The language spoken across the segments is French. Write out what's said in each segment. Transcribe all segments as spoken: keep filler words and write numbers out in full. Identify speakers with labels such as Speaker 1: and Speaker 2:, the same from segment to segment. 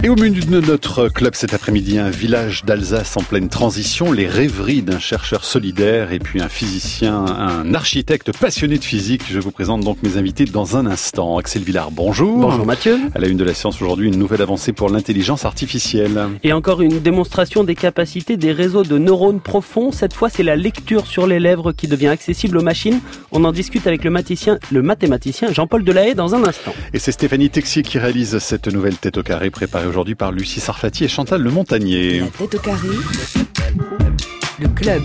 Speaker 1: Et au menu de notre club cet après-midi, un village d'Alsace en pleine transition, les rêveries d'un chercheur solidaire et puis un physicien, un architecte passionné de physique. Je vous présente donc mes invités dans un instant. Axel Villard, bonjour.
Speaker 2: Bonjour Mathieu.
Speaker 1: À la une de la science aujourd'hui, une nouvelle avancée pour l'intelligence artificielle.
Speaker 2: Et encore une démonstration des capacités des réseaux de neurones profonds. Cette fois, c'est la lecture sur les lèvres qui devient accessible aux machines. On en discute avec le mathématicien, le mathématicien Jean-Paul Delahaye dans un instant.
Speaker 1: Et c'est Stéphanie Texier qui réalise cette nouvelle tête au carré préparée aujourd'hui par Lucie Sarfati et Chantal Le Montagnier.
Speaker 3: La tête au carré, le club,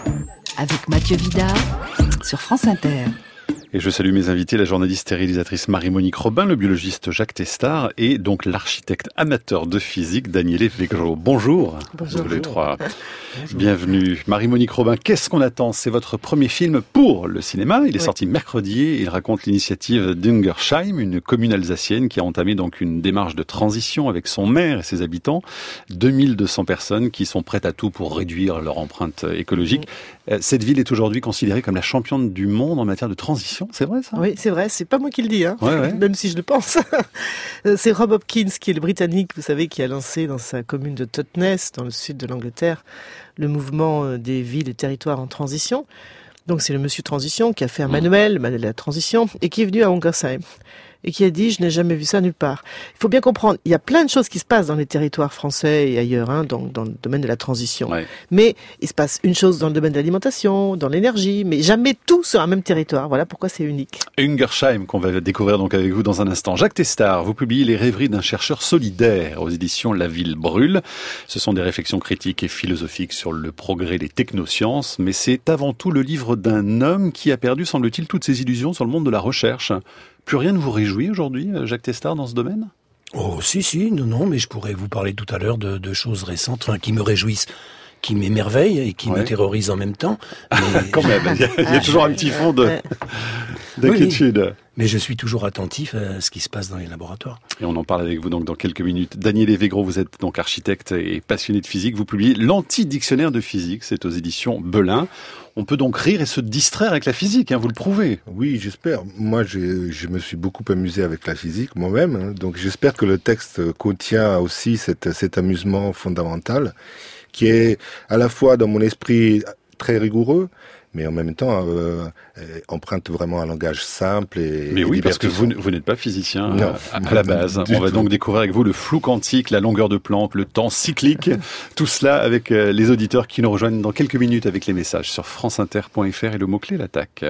Speaker 3: avec Mathieu Vidard sur France Inter.
Speaker 1: Et je salue mes invités, la journaliste et réalisatrice Marie-Monique Robin, le biologiste Jacques Testard et donc l'architecte amateur de physique Daniele Vegro. Bonjour.
Speaker 4: Bonjour.
Speaker 1: Vous les trois. Bonjour. Bienvenue. Marie-Monique Robin, qu'est-ce qu'on attend ? C'est votre premier film pour le cinéma. Il est oui. sorti mercredi et il raconte l'initiative d'Ingersheim, une commune alsacienne qui a entamé donc une démarche de transition avec son maire et ses habitants. deux mille deux cents personnes qui sont prêtes à tout pour réduire leur empreinte écologique. Oui. Cette ville est aujourd'hui considérée comme la championne du monde en matière de transition. C'est vrai ça ?
Speaker 4: Oui, c'est vrai. C'est pas moi qui le dis, hein.
Speaker 1: Ouais, ouais.
Speaker 4: Même si je le pense. C'est Rob Hopkins, qui est le Britannique, vous savez, qui a lancé dans sa commune de Totnes, dans le sud de l'Angleterre, le mouvement des villes et territoires en transition. Donc c'est le monsieur transition qui a fait un manuel, le manuel de la transition, et qui est venu à Ingersheim. Et qui a dit, je n'ai jamais vu ça nulle part. Il faut bien comprendre, il y a plein de choses qui se passent dans les territoires français et ailleurs, hein, dans, dans le domaine de la transition. Ouais. Mais il se passe une chose dans le domaine de l'alimentation, dans l'énergie, mais jamais tout sur un même territoire. Voilà pourquoi c'est unique.
Speaker 1: Ingersheim, qu'on va découvrir donc avec vous dans un instant. Jacques Testard, vous publiez Les rêveries d'un chercheur solidaire aux éditions La Ville brûle. Ce sont des réflexions critiques et philosophiques sur le progrès des technosciences, mais c'est avant tout le livre d'un homme qui a perdu, semble-t-il, toutes ses illusions sur le monde de la recherche. Plus rien ne vous réjouit aujourd'hui, Jacques Testard, dans ce domaine ?
Speaker 5: Oh, si, si, non, non, mais je pourrais vous parler tout à l'heure de, de choses récentes, enfin, qui me réjouissent, qui m'émerveillent et qui ouais. me terrorisent en même temps.
Speaker 1: Mais... Quand même, il y a, il y a toujours un petit fond de, d'inquiétude.
Speaker 5: Oui, mais je suis toujours attentif à ce qui se passe dans les laboratoires.
Speaker 1: Et on en parle avec vous donc dans quelques minutes. Daniele Vegro, vous êtes donc architecte et passionné de physique. Vous publiez l'Anti-Dictionnaire de physique, c'est aux éditions Belin. On peut donc rire et se distraire avec la physique, hein, vous le prouvez.
Speaker 6: Oui, j'espère. Moi, je, je me suis beaucoup amusé avec la physique moi-même. Hein, donc j'espère que le texte contient aussi cette, cet amusement fondamental qui est à la fois dans mon esprit très rigoureux, mais en même temps euh, emprunte vraiment un langage simple et
Speaker 1: Mais oui,
Speaker 6: et
Speaker 1: parce que vous, vous n'êtes pas physicien non, à, à la base. On va
Speaker 6: tout.
Speaker 1: donc découvrir avec vous le flou quantique, la longueur de Planck, le temps cyclique, tout cela avec euh, les auditeurs qui nous rejoignent dans quelques minutes avec les messages sur franceinter point f r et le mot-clé l'attaque.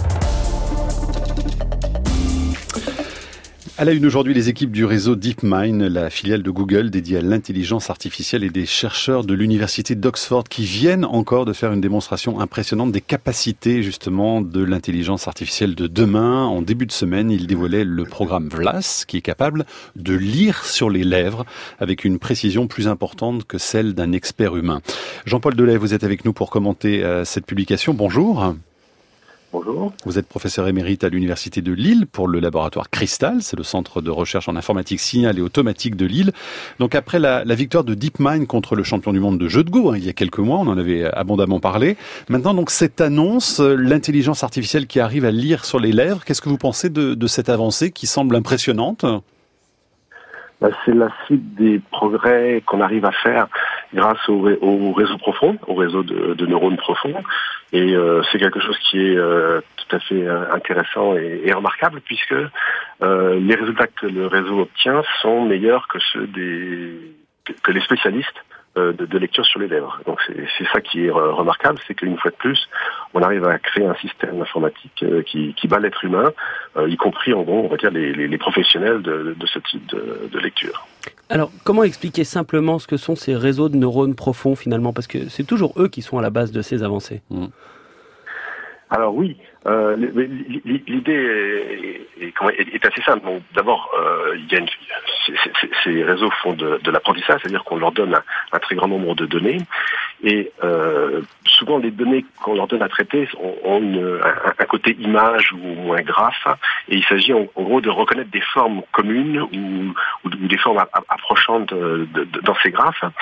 Speaker 1: À la une aujourd'hui, les équipes du réseau DeepMind, la filiale de Google dédiée à l'intelligence artificielle et des chercheurs de l'université d'Oxford qui viennent encore de faire une démonstration impressionnante des capacités justement de l'intelligence artificielle de demain. En début de semaine, ils dévoilaient le programme VLAS qui est capable de lire sur les lèvres avec une précision plus importante que celle d'un expert humain. Jean-Paul Delahaye, vous êtes avec nous pour commenter euh, cette publication. Bonjour.
Speaker 7: Bonjour.
Speaker 1: Vous êtes professeur émérite à l'Université de Lille pour le laboratoire Crystal, c'est le centre de recherche en informatique signal et automatique de Lille. Donc après la, la victoire de DeepMind contre le champion du monde de jeux de Go, hein, il y a quelques mois, on en avait abondamment parlé. Maintenant, donc cette annonce, l'intelligence artificielle qui arrive à lire sur les lèvres, qu'est-ce que vous pensez de, de cette avancée qui semble impressionnante ?
Speaker 7: Bah, c'est la suite des progrès qu'on arrive à faire grâce au, au réseau profond, au réseau de, de neurones profonds. Et euh, c'est quelque chose qui est euh, tout à fait euh, intéressant et, et remarquable puisque euh, les résultats que le réseau obtient sont meilleurs que ceux des que, que les spécialistes euh, de, de lecture sur les lèvres. Donc c'est, c'est ça qui est euh, remarquable, c'est qu'une fois de plus, on arrive à créer un système informatique euh, qui, qui bat l'être humain, euh, y compris en gros, on va dire les, les, les professionnels de, de ce type de, de lecture.
Speaker 2: Alors, comment expliquer simplement ce que sont ces réseaux de neurones profonds finalement ? Parce que c'est toujours eux qui sont à la base de ces avancées. Mmh.
Speaker 7: Alors oui, euh, l'idée est, est, est assez simple. Donc, d'abord, euh, il y a une, c- c- ces réseaux font de, de l'apprentissage, c'est-à-dire qu'on leur donne un, un très grand nombre de données. Et euh, souvent, les données qu'on leur donne à traiter ont, ont une, un, un côté image ou un graphe. Et il s'agit en, en gros de reconnaître des formes communes ou, ou, ou des formes a, a, approchantes de, de, de, dans ces graphes.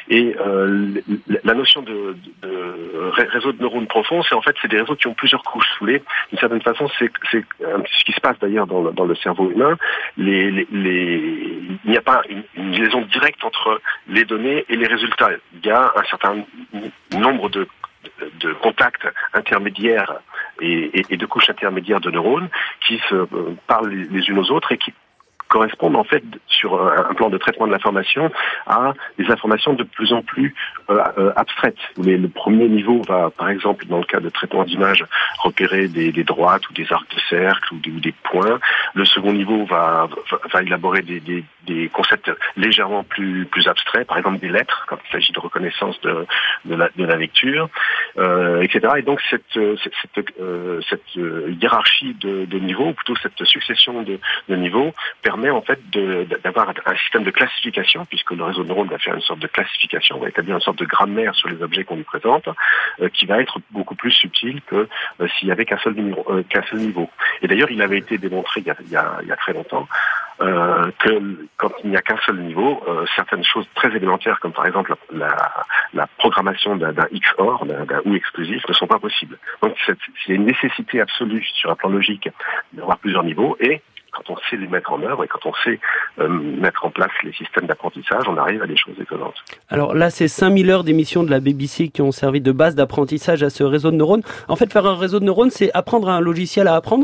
Speaker 7: Et euh, la notion de, de, de réseau de neurones profonds, c'est en fait c'est des réseaux qui ont plusieurs couches. Vous voulez, d'une certaine façon, c'est, c'est ce qui se passe d'ailleurs dans le, dans le cerveau humain. Les, les, les, il n'y a pas une, une liaison directe entre les données et les résultats. Il y a un certain nombre de, de contacts intermédiaires et, et, et de couches intermédiaires de neurones qui se euh, parlent les unes aux autres et qui correspondent en fait sur un plan de traitement de l'information à des informations de plus en plus euh, euh, abstraites. Mais le premier niveau va, par exemple, dans le cas de traitement d'image, repérer des, des droites ou des arcs de cercle ou des, ou des points. Le second niveau va, va, va élaborer des, des, des concepts légèrement plus, plus abstraits, par exemple des lettres, quand il s'agit de reconnaissance de, de, la, de la lecture, euh, et cetera. Et donc cette, cette, cette, euh, cette hiérarchie de, de niveaux, ou plutôt cette succession de, de niveaux, permet en fait de, d'avoir un système de classification, puisque le réseau de neurones va faire une sorte de classification, on va établir une sorte de grammaire sur les objets qu'on lui présente, euh, qui va être beaucoup plus subtil que euh, s'il y avait qu'un seul niveau, euh, qu'un seul niveau. Et d'ailleurs, il avait été démontré il y a, il y a, il y a très longtemps euh, que quand il n'y a qu'un seul niveau, euh, certaines choses très élémentaires, comme par exemple la, la, la programmation d'un, d'un X O R, d'un, d'un O U exclusif, ne sont pas possibles. Donc c'est, c'est une nécessité absolue sur un plan logique d'avoir plusieurs niveaux, et quand on sait les mettre en œuvre et quand on sait euh, mettre en place les systèmes d'apprentissage, on arrive à des choses étonnantes.
Speaker 2: Alors là, c'est cinq mille heures d'émissions de la B B C qui ont servi de base d'apprentissage à ce réseau de neurones. En fait, faire un réseau de neurones, c'est apprendre un logiciel à apprendre ?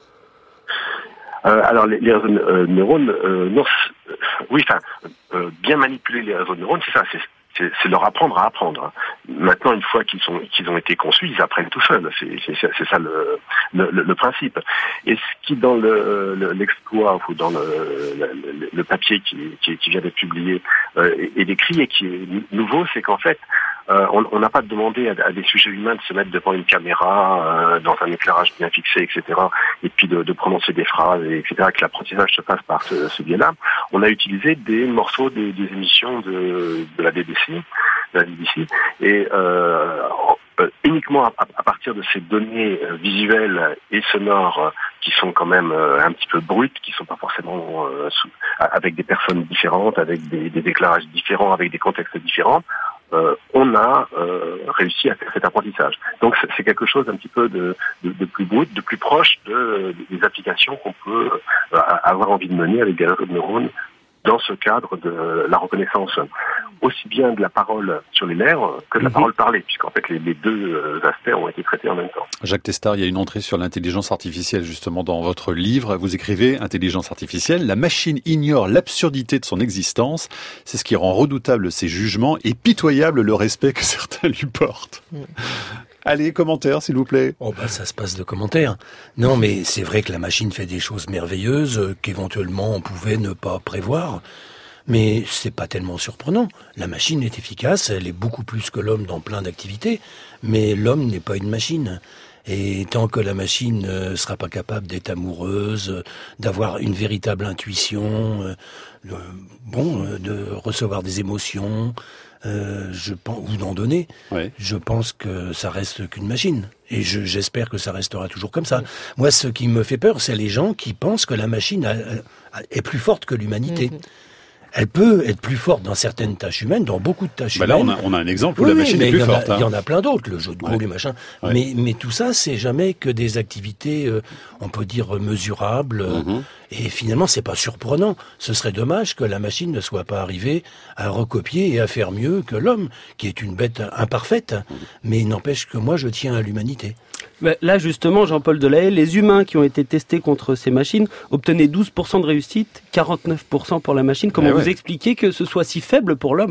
Speaker 7: Euh, alors les, les réseaux de euh, neurones, euh, non, euh, oui, enfin, euh, bien manipuler les réseaux de neurones, c'est ça, c'est C'est, c'est leur apprendre à apprendre. Maintenant, une fois qu'ils sont qu'ils ont été conçus, ils apprennent tout seuls. C'est, c'est, c'est ça le, le, le principe. Et ce qui dans le, le l'exploit ou dans le, le, le papier qui, qui, qui vient d'être publié euh, et, et décrit et qui est nouveau, c'est qu'en fait, euh, on n'a pas demandé à, à des sujets humains de se mettre devant une caméra, euh, dans un éclairage bien fixé, et cetera, et puis de, de prononcer des phrases, et cetera, que l'apprentissage se passe par ce, ce biais-là. On a utilisé des morceaux des, des émissions de, de la B B C, de la B B C, et euh, euh, uniquement à, à partir de ces données euh, visuelles et sonores euh, qui sont quand même euh, un petit peu brutes, qui sont pas forcément euh, sous, avec des personnes différentes, avec des, des éclairages différents, avec des contextes différents. Euh, on a euh, réussi à faire cet apprentissage. Donc c'est, c'est quelque chose d'un petit peu de, de, de plus brut, de plus proche de, de, des applications qu'on peut euh, avoir envie de mener avec des réseaux de neurones dans ce cadre de la reconnaissance aussi bien de la parole sur les lèvres que de la mmh. parole parlée, puisqu'en fait les, les deux aspects ont été traités en même temps.
Speaker 1: Jacques Testard, il y a une entrée sur l'intelligence artificielle justement dans votre livre. Vous écrivez « Intelligence artificielle, la machine ignore l'absurdité de son existence. C'est ce qui rend redoutable ses jugements et pitoyable le respect que certains lui portent. Mmh. » Allez, commentaires, s'il vous plaît.
Speaker 5: Oh bah ça se passe de commentaires. Non, mais c'est vrai que la machine fait des choses merveilleuses euh, qu'éventuellement on pouvait ne pas prévoir. Mais c'est pas tellement surprenant. La machine est efficace, elle est beaucoup plus que l'homme dans plein d'activités, mais l'homme n'est pas une machine. Et tant que la machine ne sera pas capable d'être amoureuse, d'avoir une véritable intuition, euh, de, bon, euh, de recevoir des émotions, euh, je pense, ou d'en donner, ouais. je pense que ça reste qu'une machine. Et je, j'espère que ça restera toujours comme ça. Moi, ce qui me fait peur, c'est les gens qui pensent que la machine a, a, est plus forte que l'humanité. Mmh. Elle peut être plus forte dans certaines tâches humaines, dans beaucoup de tâches
Speaker 1: bah
Speaker 5: humaines.
Speaker 1: Là, on a, on a un exemple où
Speaker 5: oui,
Speaker 1: la machine
Speaker 5: mais
Speaker 1: est plus
Speaker 5: il
Speaker 1: forte.
Speaker 5: Il
Speaker 1: hein.
Speaker 5: y en a plein d'autres, le jeu de gros, ouais. les machins. Ouais. Mais, mais tout ça, c'est jamais que des activités, euh, on peut dire, mesurables. Mm-hmm. Et finalement, c'est pas surprenant. Ce serait dommage que la machine ne soit pas arrivée à recopier et à faire mieux que l'homme, qui est une bête imparfaite. Mm-hmm. Mais il n'empêche que moi, je tiens à l'humanité.
Speaker 2: Là, justement, Jean-Paul Delahaye, les humains qui ont été testés contre ces machines obtenaient douze pour cent de réussite, quarante-neuf pour cent pour la machine. Comment eh ouais. vous expliquez que ce soit si faible pour l'homme ?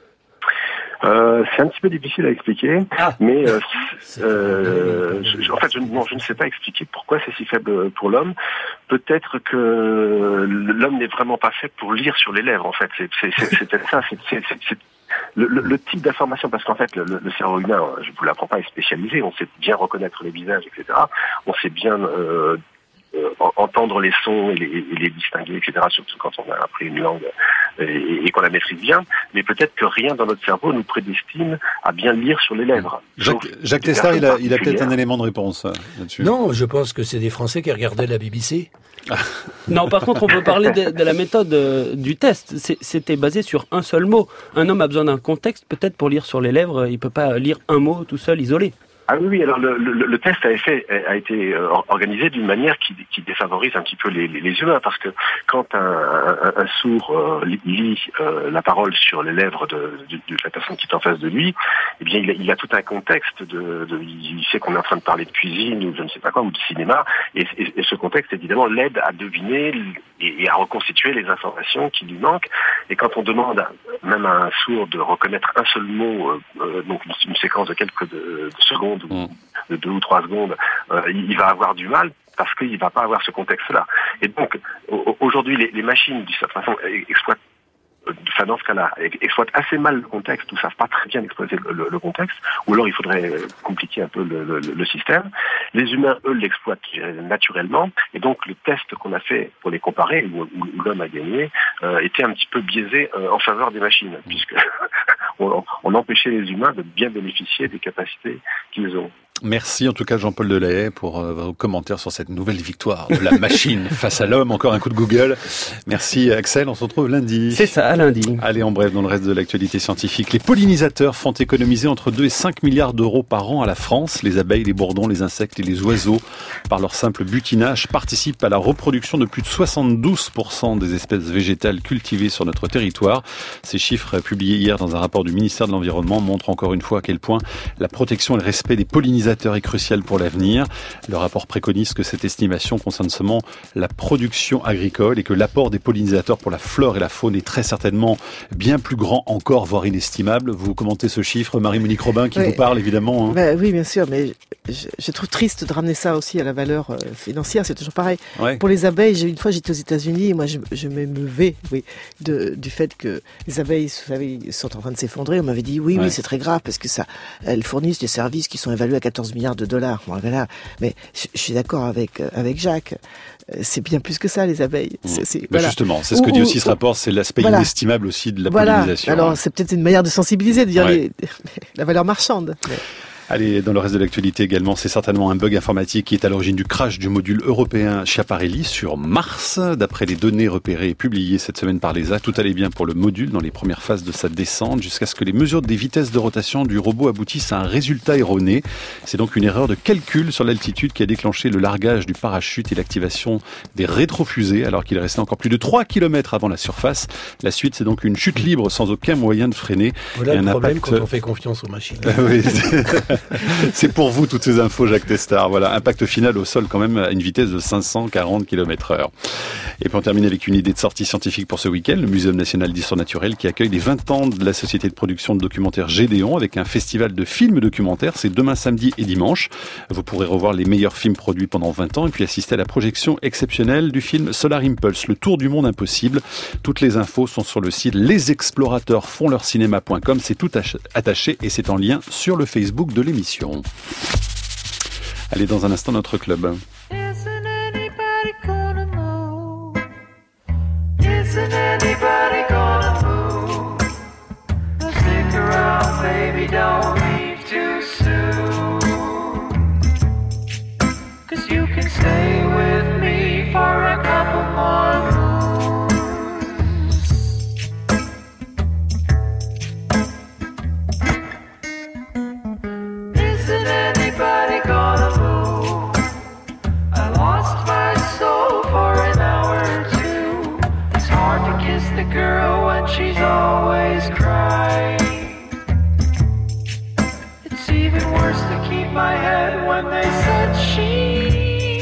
Speaker 7: Euh, c'est un petit peu difficile à expliquer, ah. mais euh, euh, je, en fait, je, non, je ne sais pas expliquer pourquoi c'est si faible pour l'homme. Peut-être que l'homme n'est vraiment pas fait pour lire sur les lèvres. En fait, c'est, c'est, c'est, c'est peut-être ça. C'est, c'est, c'est, c'est le, le, le type d'information, parce qu'en fait, le, le cerveau humain, je vous l'apprends pas, est spécialisé. On sait bien reconnaître les visages, et cetera. On sait bien euh, Euh, entendre les sons et les, et les distinguer, et cetera. Surtout quand on a appris une langue et, et qu'on la maîtrise bien, mais peut-être que rien dans notre cerveau nous prédestine à bien lire sur les lèvres.
Speaker 1: Jacques, Jacques Testard, il a, il a peut-être un élément de réponse là-dessus.
Speaker 5: Non, je pense que c'est des Français qui regardaient la B B C.
Speaker 2: Non, par contre, on peut parler de, de la méthode euh, du test. C'est, c'était basé sur un seul mot. Un homme a besoin d'un contexte, peut-être pour lire sur les lèvres, il peut pas lire un mot tout seul, isolé.
Speaker 7: Ah oui, oui, alors le, le, le test a, fait, a été organisé d'une manière qui, qui défavorise un petit peu les, les, les humains, parce que quand un, un, un sourd euh, lit euh, la parole sur les lèvres de, de, de la personne qui est en face de lui, eh bien il a, il a tout un contexte, de, de, il sait qu'on est en train de parler de cuisine ou je ne sais pas quoi, ou de cinéma, et, et, et ce contexte évidemment l'aide à deviner et, et à reconstituer les informations qui lui manquent. Et quand on demande à, même à un sourd de reconnaître un seul mot, euh, donc une, une séquence de quelques de, de secondes, de deux ou trois secondes, euh, il va avoir du mal parce qu'il va pas avoir ce contexte-là. Et donc, aujourd'hui, les, les machines, de cette façon, exploitent, enfin dans ce cas-là, exploitent assez mal le contexte ou savent pas très bien exploiter le, le, le contexte, ou alors il faudrait compliquer un peu le, le, le système. Les humains, eux, l'exploitent naturellement, et donc le test qu'on a fait pour les comparer, où, où l'homme a gagné, euh, était un petit peu biaisé euh, en faveur des machines, puisque on, on empêchait les humains de bien bénéficier des capacités qu'ils ont.
Speaker 1: Merci en tout cas Jean-Paul Delahaye pour euh, vos commentaires sur cette nouvelle victoire de la machine face à l'homme. Encore un coup de Google. Merci Axel, on se retrouve lundi.
Speaker 2: C'est ça, à lundi.
Speaker 1: Allez, en bref, dans le reste de l'actualité scientifique, les pollinisateurs font économiser entre deux et cinq milliards d'euros par an à la France. Les abeilles, les bourdons, les insectes et les oiseaux, par leur simple butinage, participent à la reproduction de plus de soixante-douze pour cent des espèces végétales cultivées sur notre territoire. Ces chiffres, publiés hier dans un rapport du ministère de l'Environnement, montrent encore une fois à quel point la protection et le respect des pollinisateurs est crucial pour l'avenir. Le rapport préconise que cette estimation concerne seulement la production agricole et que l'apport des pollinisateurs pour la flore et la faune est très certainement bien plus grand encore, voire inestimable. Vous commentez ce chiffre, Marie-Monique Robin, qui oui. vous parle évidemment. Hein.
Speaker 4: Bah, oui, bien sûr, mais je, je trouve triste de ramener ça aussi à la valeur euh, financière, c'est toujours pareil. Ouais. Pour les abeilles, j'ai, une fois j'étais aux États-Unis et moi je, je m'émeuvais oui, de, du fait que les abeilles, vous savez, sont en train de s'effondrer. On m'avait dit oui, ouais. oui, c'est très grave parce que ça, elles fournissent des services qui sont évalués à quatorze milliards de dollars. Bon, voilà. Mais je, je suis d'accord avec, avec Jacques. C'est bien plus que ça, les abeilles. C'est, c'est,
Speaker 1: voilà. Justement, c'est ce que ou, dit aussi ou, ce rapport, c'est l'aspect voilà. inestimable aussi de la
Speaker 4: voilà.
Speaker 1: pollinisation.
Speaker 4: Alors, c'est peut-être une manière de sensibiliser, de dire ouais. les, la valeur marchande. Mais...
Speaker 1: Allez, dans le reste de l'actualité également, c'est certainement un bug informatique qui est à l'origine du crash du module européen Schiaparelli sur Mars. D'après les données repérées et publiées cette semaine par l'E S A, tout allait bien pour le module dans les premières phases de sa descente jusqu'à ce que les mesures des vitesses de rotation du robot aboutissent à un résultat erroné. C'est donc une erreur de calcul sur l'altitude qui a déclenché le largage du parachute et l'activation des rétrofusées alors qu'il restait encore plus de trois kilomètres avant la surface. La suite, c'est donc une chute libre sans aucun moyen de freiner.
Speaker 5: Voilà
Speaker 1: et
Speaker 5: le
Speaker 1: un
Speaker 5: problème
Speaker 1: impact...
Speaker 5: quand on fait confiance aux machines.
Speaker 1: oui. C'est pour vous toutes ces infos, Jacques Testard. Voilà, impact final au sol quand même à une vitesse de cinq cent quarante kilomètres heure. Et puis on termine avec une idée de sortie scientifique pour ce week-end, le Muséum national d'histoire naturelle qui accueille les vingt ans de la société de production de documentaires Gédéon avec un festival de films documentaires. C'est demain samedi et dimanche. Vous pourrez revoir les meilleurs films produits pendant vingt ans et puis assister à la projection exceptionnelle du film Solar Impulse, le tour du monde impossible. Toutes les infos sont sur le site les explorateurs font leur cinéma point com. C'est tout attaché et c'est en lien sur le Facebook de l'émission. Allez, dans un instant, notre club.
Speaker 8: Isn't anybody gonna move? Isn't anybody gonna move? Stick around, baby, don't leave too soon. 'Cause you can stay with me for a couple more moons. Isn't anybody gonna move? I lost my soul for an hour or two. It's hard to kiss the girl when she's always crying. It's even worse to keep my head when they said she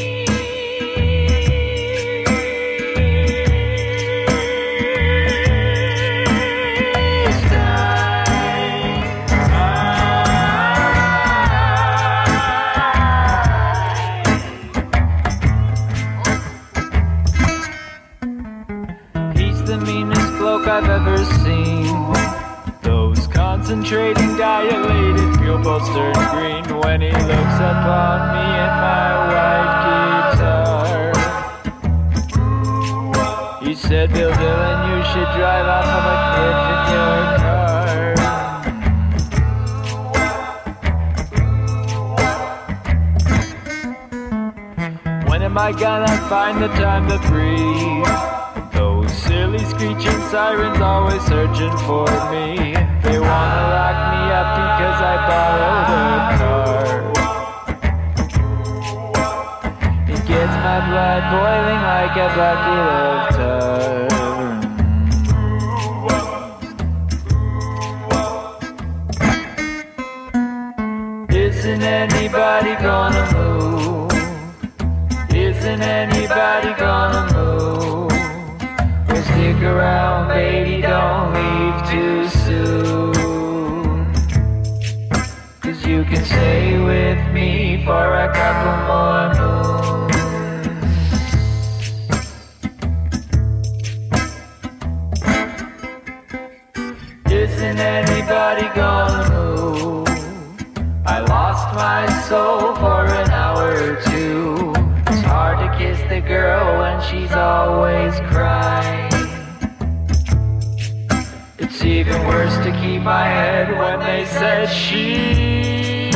Speaker 8: I've ever seen. Those concentrating, dilated pupils turn green when he looks upon me and my white guitar. He's said, Bill Dillon, you should drive off of a cliff in your car. When am I gonna find the time to breathe? Those silly screeching sirens always searching for me. They wanna lock me up because I borrowed a car. It gets my blood boiling like a bucket of tar. Isn't anybody gonna move? Isn't anybody gonna move? Well, stick around, baby, don't leave too soon. Cause you can stay with me for a couple more moons. Isn't anybody gonna move? I lost my soul for an hour or two. It's hard to kiss the girl when she's always crying. It's even worse to keep my head when they said she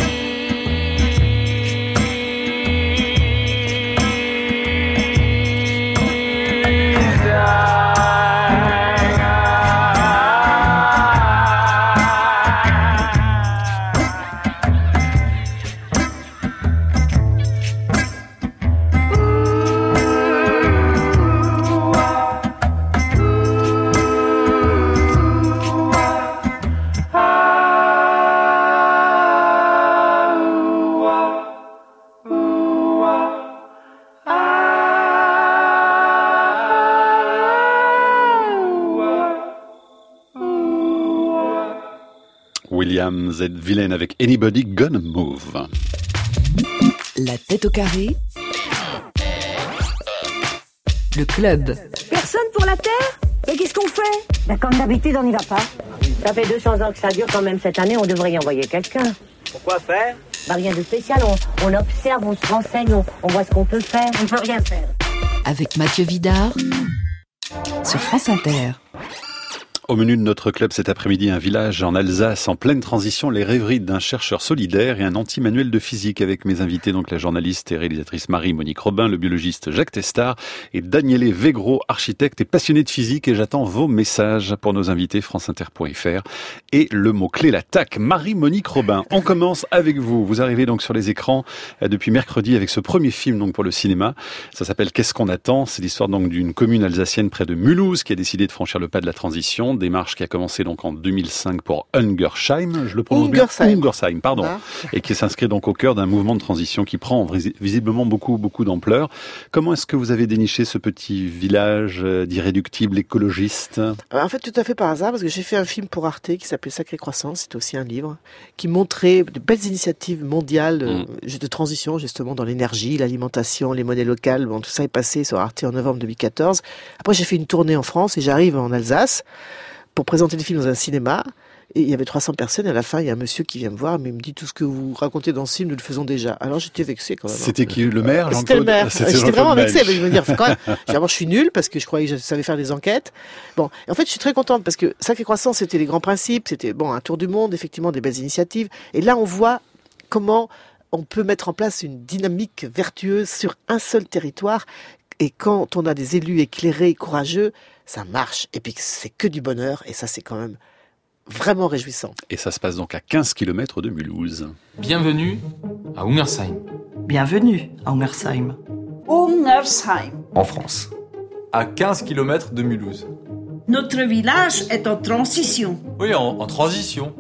Speaker 1: William Z. Villain avec Anybody Gonna Move.
Speaker 3: La tête au carré. Le club.
Speaker 9: Personne pour la Terre? Et qu'est-ce qu'on fait? Ben, comme d'habitude, on n'y va pas. Ça fait deux cents ans que ça dure quand même cette année, on devrait y envoyer quelqu'un.
Speaker 10: Pourquoi faire?
Speaker 9: Ben, rien de spécial, on, on observe, on se renseigne, on, on voit ce qu'on peut faire. On ne peut rien faire.
Speaker 3: Avec Mathieu Vidard sur France Inter.
Speaker 1: Au menu de notre club cet après-midi, un village en Alsace en pleine transition, les rêveries d'un chercheur solidaire et un anti-manuel de physique avec mes invités, donc la journaliste et réalisatrice Marie-Monique Robin, le biologiste Jacques Testard et Daniele Vegro, architecte et passionné de physique. Et j'attends vos messages pour nos invités, franceinter point f r. Et le mot-clé, l'attaque. Marie-Monique Robin, on commence avec vous. Vous arrivez donc sur les écrans depuis mercredi avec ce premier film donc pour le cinéma. Ça s'appelle Qu'est-ce qu'on attend? C'est l'histoire donc d'une commune alsacienne près de Mulhouse qui a décidé de franchir le pas de la transition. Démarche qui a commencé donc en deux mille cinq pour Ungersheim, je le prononce bien, Ungersheim, pardon, ah. et qui s'inscrit donc au cœur d'un mouvement de transition qui prend visiblement beaucoup beaucoup d'ampleur. Comment est-ce que vous avez déniché ce petit village d'irréductibles écologistes?
Speaker 4: En fait, tout à fait par hasard, parce que j'ai fait un film pour Arte qui s'appelait Sacrée Croissance, c'était aussi un livre, qui montrait de belles initiatives mondiales mmh. de transition, justement, dans l'énergie, l'alimentation, les monnaies locales. Bon, tout ça est passé sur Arte en novembre deux mille quatorze. Après, j'ai fait une tournée en France et j'arrive en Alsace pour présenter des films dans un cinéma, et il y avait trois cents personnes, et à la fin, il y a un monsieur qui vient me voir, mais il me dit, tout ce que vous racontez dans ce film, nous le faisons déjà. Alors j'étais vexé quand même.
Speaker 1: C'était qui, le maire, Jean-Claude?
Speaker 4: C'était le maire. C'était j'étais vraiment vexé, mais je veux dire, quand même, je suis nul, parce que je croyais que je savais faire des enquêtes. Bon, et en fait, je suis très contente, parce que Sacrée Croissance, c'était les grands principes, c'était bon, un tour du monde, effectivement, des belles initiatives, et là, on voit comment on peut mettre en place une dynamique vertueuse sur un seul territoire, et quand on a des élus éclairés et courageux, ça marche. Et puis c'est que du bonheur. Et ça, c'est quand même vraiment réjouissant.
Speaker 1: Et ça se passe donc à quinze kilomètres de Mulhouse.
Speaker 11: Bienvenue à Ungersheim.
Speaker 12: Bienvenue à Ungersheim.
Speaker 13: Ungersheim.
Speaker 11: En France. À quinze kilomètres de Mulhouse.
Speaker 13: Notre village est en transition.
Speaker 11: Oui, en, en transition.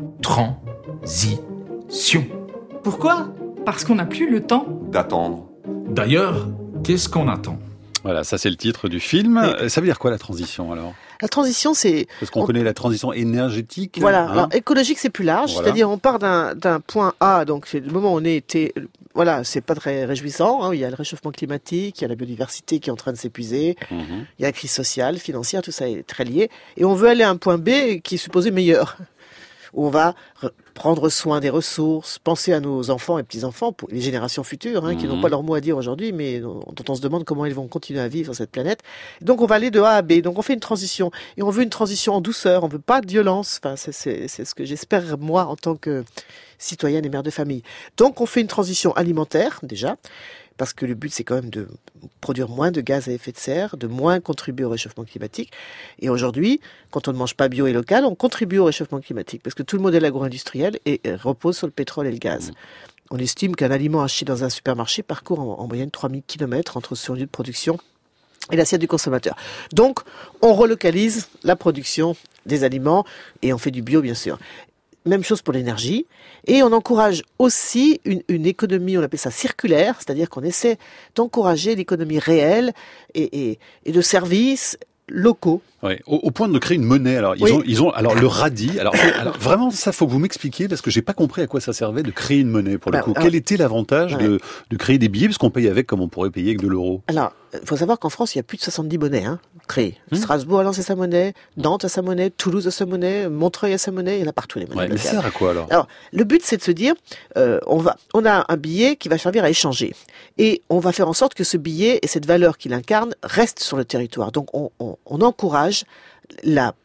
Speaker 11: Transition.
Speaker 12: Pourquoi? Parce qu'on n'a plus le temps
Speaker 11: d'attendre.
Speaker 14: D'ailleurs, qu'est-ce qu'on attend?
Speaker 1: Voilà, ça c'est le titre du film. Mais ça veut dire quoi la transition alors?
Speaker 4: La transition, c'est...
Speaker 1: Parce qu'on on... connaît la transition énergétique.
Speaker 4: Voilà,
Speaker 1: hein,
Speaker 4: alors écologique c'est plus large, voilà. C'est-à-dire on part d'un, d'un point A, donc c'est le moment où on est été... Voilà, c'est pas très réjouissant, hein, il y a le réchauffement climatique, il y a la biodiversité qui est en train de s'épuiser, mmh. il y a la crise sociale, financière, tout ça est très lié, et on veut aller à un point B qui est supposé meilleur. où on va re- prendre soin des ressources, penser à nos enfants et petits-enfants, pour les générations futures, hein, qui n'ont pas leur mot à dire aujourd'hui, mais dont on se demande comment ils vont continuer à vivre sur cette planète. Donc on va aller de A à B. Donc on fait une transition. Et on veut une transition en douceur, on veut pas de violence. Enfin, c'est, c'est, c'est ce que j'espère, moi, en tant que citoyenne et mère de famille. Donc on fait une transition alimentaire, déjà, parce que le but, c'est quand même de produire moins de gaz à effet de serre, de moins contribuer au réchauffement climatique. Et aujourd'hui, quand on ne mange pas bio et local, on contribue au réchauffement climatique, parce que tout le modèle agro-industriel est, est, repose sur le pétrole et le gaz. Mmh. On estime qu'un aliment acheté dans un supermarché parcourt en, en moyenne trois mille kilomètres entre son lieu de production et l'assiette du consommateur. Donc, on relocalise la production des aliments, et on fait du bio, bien sûr. Même chose pour l'énergie. Et on encourage aussi une, une économie, on appelle ça circulaire, c'est-à-dire qu'on essaie d'encourager l'économie réelle et, et, et de services locaux.
Speaker 1: Ouais, au, au point de créer une monnaie. Alors ils
Speaker 4: oui.
Speaker 1: ont, ils ont, alors le radis. Alors, alors vraiment, ça faut que vous m'expliquiez parce que j'ai pas compris à quoi ça servait de créer une monnaie pour le bah, coup. Alors, quel était l'avantage ouais. de, de créer des billets parce qu'on paye avec comme on pourrait payer avec de l'euro.
Speaker 4: Alors, il faut savoir qu'en France, il y a plus de soixante-dix monnaies hein, créées. Hum. Strasbourg a lancé sa monnaie, Nantes a sa monnaie, Toulouse a sa monnaie, Montreuil a sa monnaie. Il y en a partout les monnaies.
Speaker 1: Ouais, mais ça sert à quoi alors?
Speaker 4: Alors, le but c'est de se dire, euh, on va, on a un billet qui va servir à échanger, et on va faire en sorte que ce billet et cette valeur qu'il incarne restent sur le territoire. Donc, on, on, on encourage la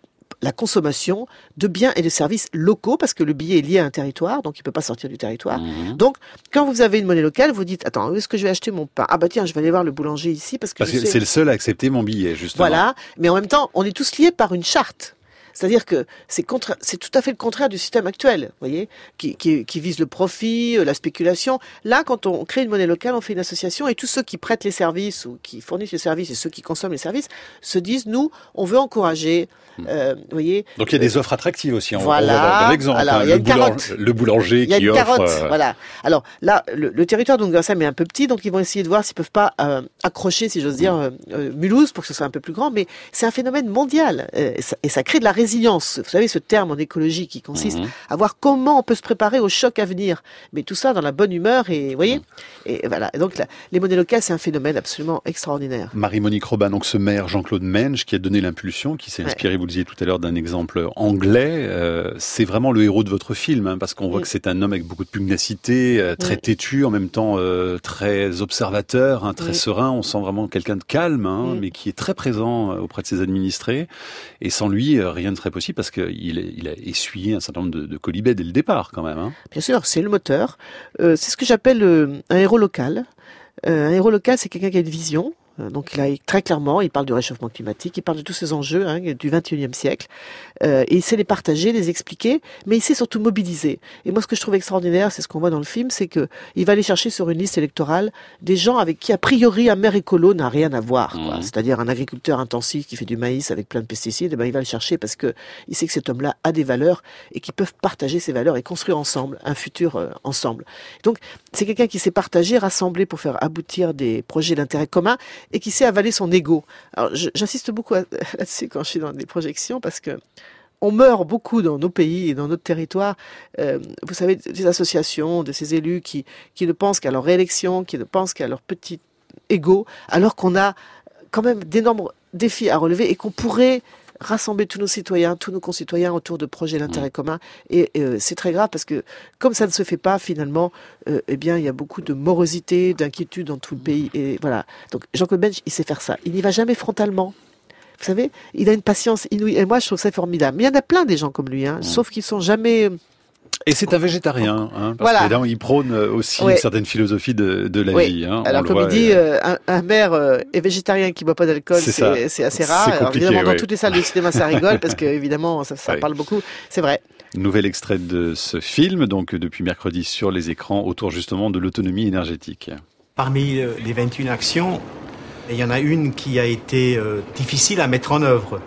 Speaker 4: la consommation de biens et de services locaux, parce que le billet est lié à un territoire, donc il peut pas sortir du territoire. Mmh. Donc, quand vous avez une monnaie locale, vous dites, attends, où est-ce que je vais acheter mon pain? Ah bah tiens, je vais aller voir le boulanger ici, parce que,
Speaker 1: parce que
Speaker 4: sais...
Speaker 1: c'est le seul à accepter mon billet, justement.
Speaker 4: Voilà, mais en même temps, on est tous liés par une charte. C'est-à-dire que c'est, contra... c'est tout à fait le contraire du système actuel, vous voyez, qui, qui, qui vise le profit, la spéculation. Là, quand on crée une monnaie locale, on fait une association, et tous ceux qui prêtent les services ou qui fournissent les services et ceux qui consomment les services se disent, nous, on veut encourager, euh, vous voyez.
Speaker 1: Donc il y a des offres attractives aussi. On,
Speaker 4: voilà.
Speaker 1: on va voir dans l'exemple.
Speaker 4: Alors,
Speaker 1: hein,
Speaker 4: il y a
Speaker 1: le,
Speaker 4: une
Speaker 1: boulang...
Speaker 4: carotte.
Speaker 1: le boulanger
Speaker 4: il y a
Speaker 1: qui
Speaker 4: une
Speaker 1: offre.
Speaker 4: Carotte,
Speaker 1: euh...
Speaker 4: Voilà. Alors là, le, le territoire d'Onguassam est un peu petit, donc ils vont essayer de voir s'ils peuvent pas euh, accrocher, si j'ose dire, euh, euh, Mulhouse pour que ce soit un peu plus grand. Mais c'est un phénomène mondial euh, et, ça, et ça crée de la résilience. Vous savez, ce terme en écologie qui consiste mmh. à voir comment on peut se préparer au choc à venir. Mais tout ça dans la bonne humeur et, vous voyez, mmh. et voilà. Et donc, la, les monnaies locales, c'est un phénomène absolument extraordinaire.
Speaker 1: Marie-Monique Robin, donc ce maire Jean-Claude Menge qui a donné l'impulsion, qui s'est inspiré, ouais. vous le disiez tout à l'heure, d'un exemple anglais. Euh, c'est vraiment le héros de votre film, hein, parce qu'on voit mmh. que c'est un homme avec beaucoup de pugnacité, euh, très mmh. têtu, en même temps euh, très observateur, hein, très mmh. serein. On sent vraiment quelqu'un de calme, hein, mmh. mais qui est très présent auprès de ses administrés. Et sans lui, euh, rien ne serait possible parce que Il, il a essuyé un certain nombre de, de colibets dès le départ, quand même. Hein.
Speaker 4: Bien sûr, c'est le moteur. Euh, c'est ce que j'appelle euh, un héros local. Euh, un héros local, c'est quelqu'un qui a une vision. Donc là, très clairement, il parle du réchauffement climatique, il parle de tous ces enjeux hein, du vingt et unième siècle. Euh, et il sait les partager, les expliquer, mais il sait surtout mobiliser. Et moi, ce que je trouve extraordinaire, c'est ce qu'on voit dans le film, c'est que il va aller chercher sur une liste électorale des gens avec qui, a priori, un maire écolo n'a rien à voir. Quoi. Mmh. C'est-à-dire un agriculteur intensif qui fait du maïs avec plein de pesticides, et ben, il va le chercher parce que il sait que cet homme-là a des valeurs et qu'ils peuvent partager ces valeurs et construire ensemble un futur euh, ensemble. Donc, c'est quelqu'un qui sait partager, rassembler pour faire aboutir des projets d'intérêt commun et qui sait avaler son ego. Alors, je, j'insiste beaucoup à, là-dessus quand je suis dans des projections parce que on meurt beaucoup dans nos pays et dans notre territoire. Euh, vous savez, des associations, de ces élus qui, qui ne pensent qu'à leur réélection, qui ne pensent qu'à leur petit ego, alors qu'on a quand même d'énormes défis à relever et qu'on pourrait rassembler tous nos citoyens, tous nos concitoyens autour de projets d'intérêt commun. Et euh, c'est très grave parce que comme ça ne se fait pas, finalement, euh, eh bien, il y a beaucoup de morosité, d'inquiétude dans tout le pays. Et voilà. Donc Jean-Claude Menge, il sait faire ça. Il n'y va jamais frontalement. Vous savez, il a une patience inouïe. Et moi, je trouve ça formidable. Mais il y en a plein des gens comme lui, hein, mmh. sauf qu'ils sont jamais...
Speaker 1: Et c'est un végétarien, hein, parce
Speaker 4: voilà.
Speaker 1: qu'évidemment, il prône aussi ouais. une certaine philosophie de, de la
Speaker 4: oui.
Speaker 1: vie. Hein,
Speaker 4: alors, comme il dit, euh, un, un maire euh, est végétarien qui ne boit pas d'alcool, c'est, c'est, c'est assez rare.
Speaker 1: C'est
Speaker 4: alors, évidemment,
Speaker 1: ouais.
Speaker 4: dans toutes les salles de cinéma, ça rigole, parce que évidemment, ça, ça ouais. parle beaucoup. C'est vrai.
Speaker 1: Nouvel extrait de ce film, donc depuis mercredi sur les écrans, autour justement de l'autonomie énergétique.
Speaker 10: Parmi les vingt et une actions, il y en a une qui a été euh, difficile à mettre en œuvre.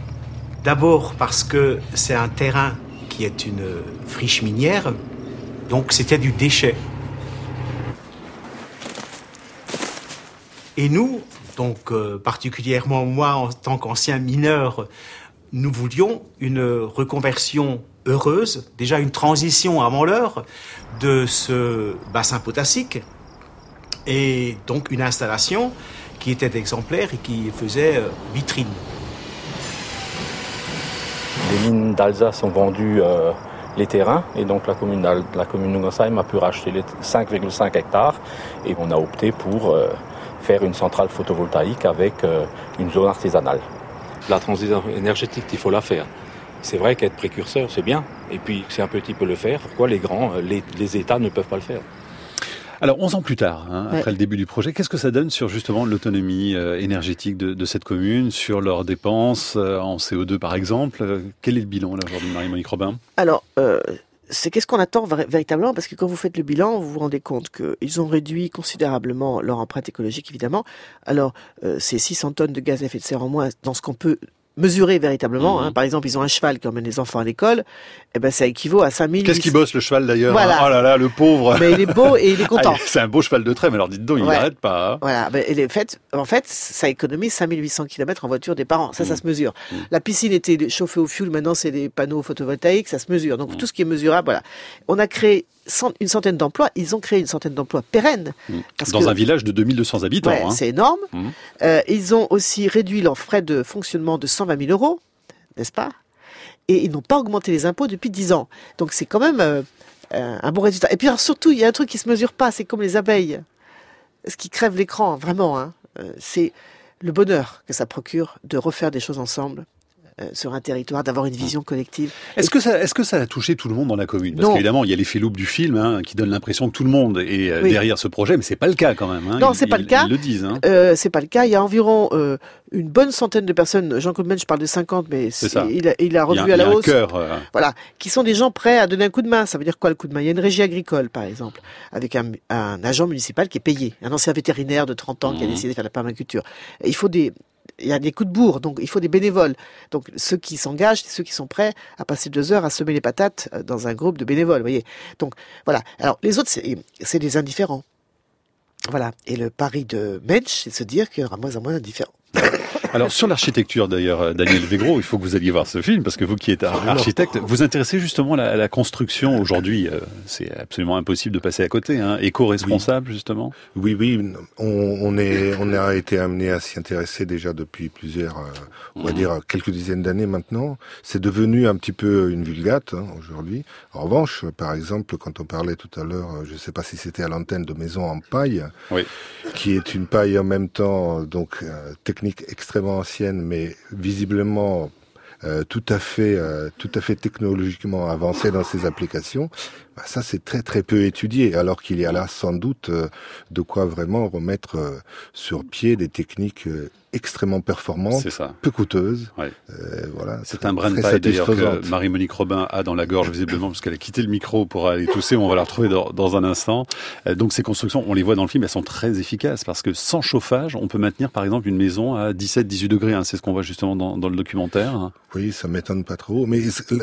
Speaker 10: D'abord parce que c'est un terrain qui est une friche minière, donc c'était du déchet. Et nous, donc euh, particulièrement moi en tant qu'ancien mineur, nous voulions une reconversion heureuse, déjà une transition avant l'heure de ce bassin potassique, et donc une installation qui était exemplaire et qui faisait euh, vitrine.
Speaker 15: les mines d'Alsace ont vendu euh, les terrains et donc la commune, la commune d'Ungolsheim a pu racheter les cinq virgule cinq hectares et on a opté pour euh, faire une centrale photovoltaïque avec euh, une zone artisanale. La transition énergétique, il faut la faire. C'est vrai qu'être précurseur, c'est bien. Et puis, si un petit peut le faire, pourquoi les grands, les, les États ne peuvent pas le faire ?
Speaker 1: Alors, onze ans plus tard, hein,
Speaker 4: Ouais.
Speaker 1: après le début du projet, qu'est-ce que ça donne sur justement l'autonomie euh, énergétique de, de cette commune, sur leurs dépenses euh, en C O deux par exemple? Euh, Quel est le bilan là aujourd'hui, Marie-Monique Robin?
Speaker 4: Alors, euh, c'est qu'est-ce qu'on attend vra- véritablement, parce que quand vous faites le bilan, vous vous rendez compte qu'ils ont réduit considérablement leur empreinte écologique, évidemment. Alors, euh, c'est six cents tonnes de gaz à effet de serre en moins dans ce qu'on peut mesurer véritablement.
Speaker 1: Mmh.
Speaker 4: Hein. Par exemple, ils ont un cheval qui emmène les enfants à l'école, eh ben ça équivaut à cinq mille.
Speaker 1: Qu'est-ce qu'il bosse le cheval d'ailleurs?
Speaker 4: Voilà.
Speaker 1: Oh là là, le pauvre.
Speaker 4: Mais il est beau et il est content.
Speaker 1: Ah, c'est un beau cheval de trait, mais alors dites donc, il
Speaker 4: Ouais.
Speaker 1: n'arrête pas. Hein.
Speaker 4: Voilà, ben, et les fait, en fait, ça économise cinq mille huit cents kilomètres en voiture des parents. Ça,
Speaker 1: Mmh.
Speaker 4: ça se mesure.
Speaker 1: Mmh.
Speaker 4: La piscine était chauffée au fioul, maintenant c'est des panneaux photovoltaïques, ça se mesure. Donc
Speaker 1: Mmh.
Speaker 4: tout ce qui est mesurable, voilà. On a créé cent, une centaine d'emplois, ils ont créé une centaine d'emplois pérennes.
Speaker 1: Mmh.
Speaker 4: Parce
Speaker 1: Dans
Speaker 4: que-
Speaker 1: un village de deux mille deux cents habitants.
Speaker 4: Ouais,
Speaker 1: hein.
Speaker 4: c'est énorme.
Speaker 1: Mmh.
Speaker 4: Euh, ils ont aussi réduit leurs frais de fonctionnement de cent vingt mille euros, n'est-ce pas? Et ils n'ont pas augmenté les impôts depuis dix ans. Donc c'est quand même euh, euh, un bon résultat. Et puis alors, surtout, il y a un truc qui se mesure pas, c'est comme les abeilles. Ce qui crève l'écran, vraiment, hein, euh, c'est le bonheur que ça procure de refaire des choses ensemble euh, sur un territoire, d'avoir une vision collective.
Speaker 1: Est-ce que ça, est-ce que ça a touché tout le monde dans la commune? Parce
Speaker 4: Non.
Speaker 1: qu'évidemment, il y a l'effet loupe du film hein, qui donne l'impression que tout le monde est euh,
Speaker 4: Oui.
Speaker 1: derrière ce projet, mais c'est pas le cas quand même. Hein.
Speaker 4: Non,
Speaker 1: Ils-
Speaker 4: c'est pas
Speaker 1: ils-
Speaker 4: le cas.
Speaker 1: Ils le disent. Hein.
Speaker 4: Euh, c'est pas le cas. Il y a environ euh, une bonne centaine de personnes. Jean Coleman, je parle de cinquante, mais
Speaker 1: C'est
Speaker 4: c'est-
Speaker 1: ça.
Speaker 4: il a, il a revu
Speaker 1: il y a,
Speaker 4: à la
Speaker 1: il y a un
Speaker 4: hausse.
Speaker 1: cœur. euh,
Speaker 4: Voilà, qui sont des gens prêts à donner un coup de main. Ça veut dire quoi le coup de main? Il y a une régie agricole, par exemple, avec un, un agent municipal qui est payé, un ancien vétérinaire de trente ans qui a
Speaker 1: Mhm.
Speaker 4: décidé de faire la permaculture. Et il faut des, il y a des coups de bourre, donc il faut des bénévoles. Donc ceux qui s'engagent, c'est ceux qui sont prêts à passer deux heures à semer les patates euh, dans un groupe de bénévoles, vous voyez. Donc voilà. Alors les autres, c'est, c'est des indifférents. Voilà. Et le pari de Mensch, c'est de se dire qu'il y aura moins en moins d'indifférents.
Speaker 1: Alors sur l'architecture d'ailleurs, euh, Daniel Végro, il faut que vous alliez voir ce film parce que vous qui êtes ar- architecte, vous intéressez justement à la, à la construction aujourd'hui. euh, c'est absolument impossible de passer à côté. Hein, éco-responsable justement.
Speaker 6: Oui, oui, on, on est, on a été amené à s'y intéresser déjà depuis plusieurs, euh, on va
Speaker 1: Mhm.
Speaker 6: dire quelques dizaines d'années maintenant. C'est devenu un petit peu une vulgate hein, aujourd'hui. En revanche, par exemple, quand on parlait tout à l'heure, euh, je ne sais pas si c'était à l'antenne de maison en paille,
Speaker 1: Oui.
Speaker 6: qui est une paille en même temps, donc euh, technique extrêmement ancienne, mais visiblement euh, tout à fait, euh, tout à fait technologiquement avancée dans ses applications. Bah, ça, c'est très très peu étudié, alors qu'il y a là sans doute euh, de quoi vraiment remettre euh, sur pied des techniques euh, extrêmement performantes,
Speaker 1: C'est ça.
Speaker 6: peu coûteuses.
Speaker 1: Ouais.
Speaker 6: Euh, voilà,
Speaker 1: C'est un brin de
Speaker 6: très
Speaker 1: paille d'ailleurs
Speaker 6: satisfaisante.
Speaker 1: que Marie-Monique Robin a dans la gorge visiblement parce qu'elle a quitté le micro pour aller tousser. On va la retrouver dans, dans un instant. Euh, donc ces constructions, on les voit dans le film, elles sont très efficaces parce que sans chauffage, on peut maintenir par exemple une maison à dix-sept dix-huit degrés. Hein. C'est ce qu'on voit justement dans, dans le documentaire. Hein.
Speaker 6: Oui, ça m'étonne pas trop. Mais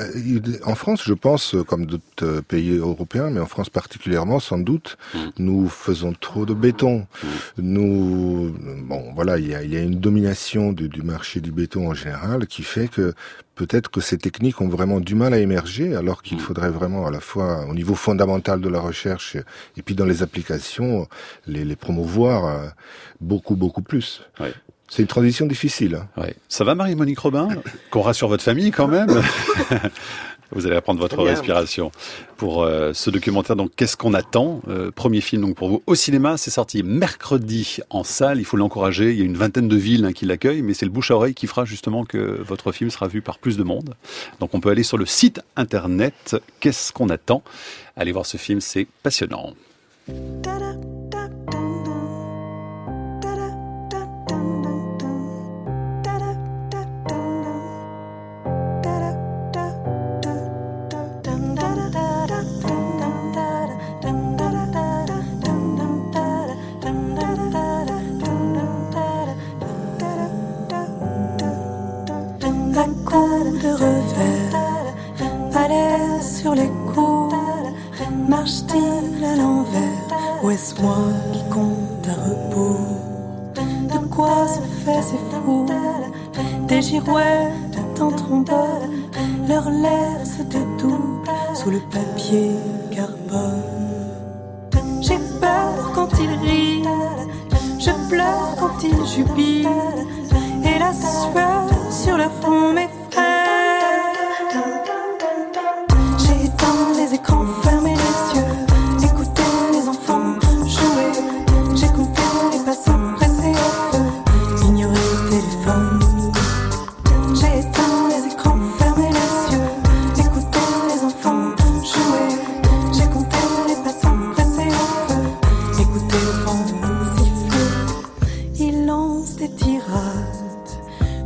Speaker 6: en France, je pense, comme d'autres pays européens, mais en France particulièrement, sans doute,
Speaker 1: Mmh.
Speaker 6: nous faisons trop de béton.
Speaker 1: Mmh.
Speaker 6: Nous, bon, voilà, il y a, il y a une domination du, du marché du béton en général qui fait que peut-être que ces techniques ont vraiment du mal à émerger, alors qu'il
Speaker 1: Mmh.
Speaker 6: faudrait vraiment, à la fois au niveau fondamental de la recherche et puis dans les applications, les, les promouvoir euh, beaucoup, beaucoup plus.
Speaker 1: Ouais.
Speaker 6: C'est une transition difficile. Hein.
Speaker 1: Ouais. Ça va, Marie-Monique Robin? Qu'on rassure votre famille quand même. Vous allez apprendre votre
Speaker 4: Très bien.
Speaker 1: respiration pour euh, ce documentaire. Donc, qu'est-ce qu'on attend? euh, Premier film donc pour vous au cinéma. C'est sorti mercredi en salle. Il faut l'encourager. Il y a une vingtaine de villes hein, qui l'accueillent, mais c'est le bouche à oreille qui fera justement que votre film sera vu par plus de monde. Donc, on peut aller sur le site internet. Qu'est-ce qu'on attend? Allez voir ce film, c'est passionnant.
Speaker 16: Un coup de revers, balai sur les coups, marche-t-il à l'envers, ou est-ce moi qui compte à rebours? De quoi se fait ces fous? Des girouettes en trombone, leurs lèvres se dédoublent sous le papier carbone. J'ai peur quand ils rient, je pleure quand ils jubilent, et la sueur sur le front m'effraie.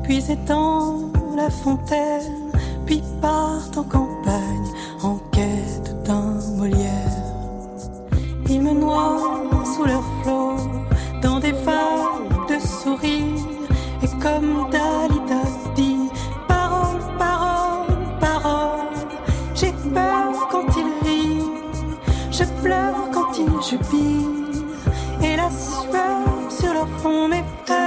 Speaker 16: puis étend la fontaine, puis partent en campagne en quête d'un Molière. Ils me noient sous leurs flots, dans des vagues de sourires, et comme Dalida dit, parole, parole, parole, j'ai peur quand ils rient, je pleure quand ils jubilent, et la sueur sur leur front m'effraie.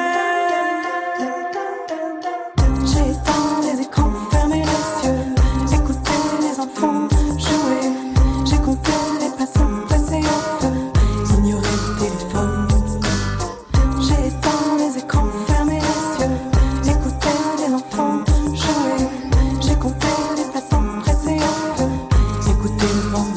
Speaker 16: J'ai éteint les écrans, fermé les yeux, écouté les enfants jouer, j'ai compté les passants passés au feu, ignoré le téléphone. J'ai éteint les écrans, fermé les yeux, écouté les enfants jouer, j'ai compté les passants pressés au feu, écouté le vent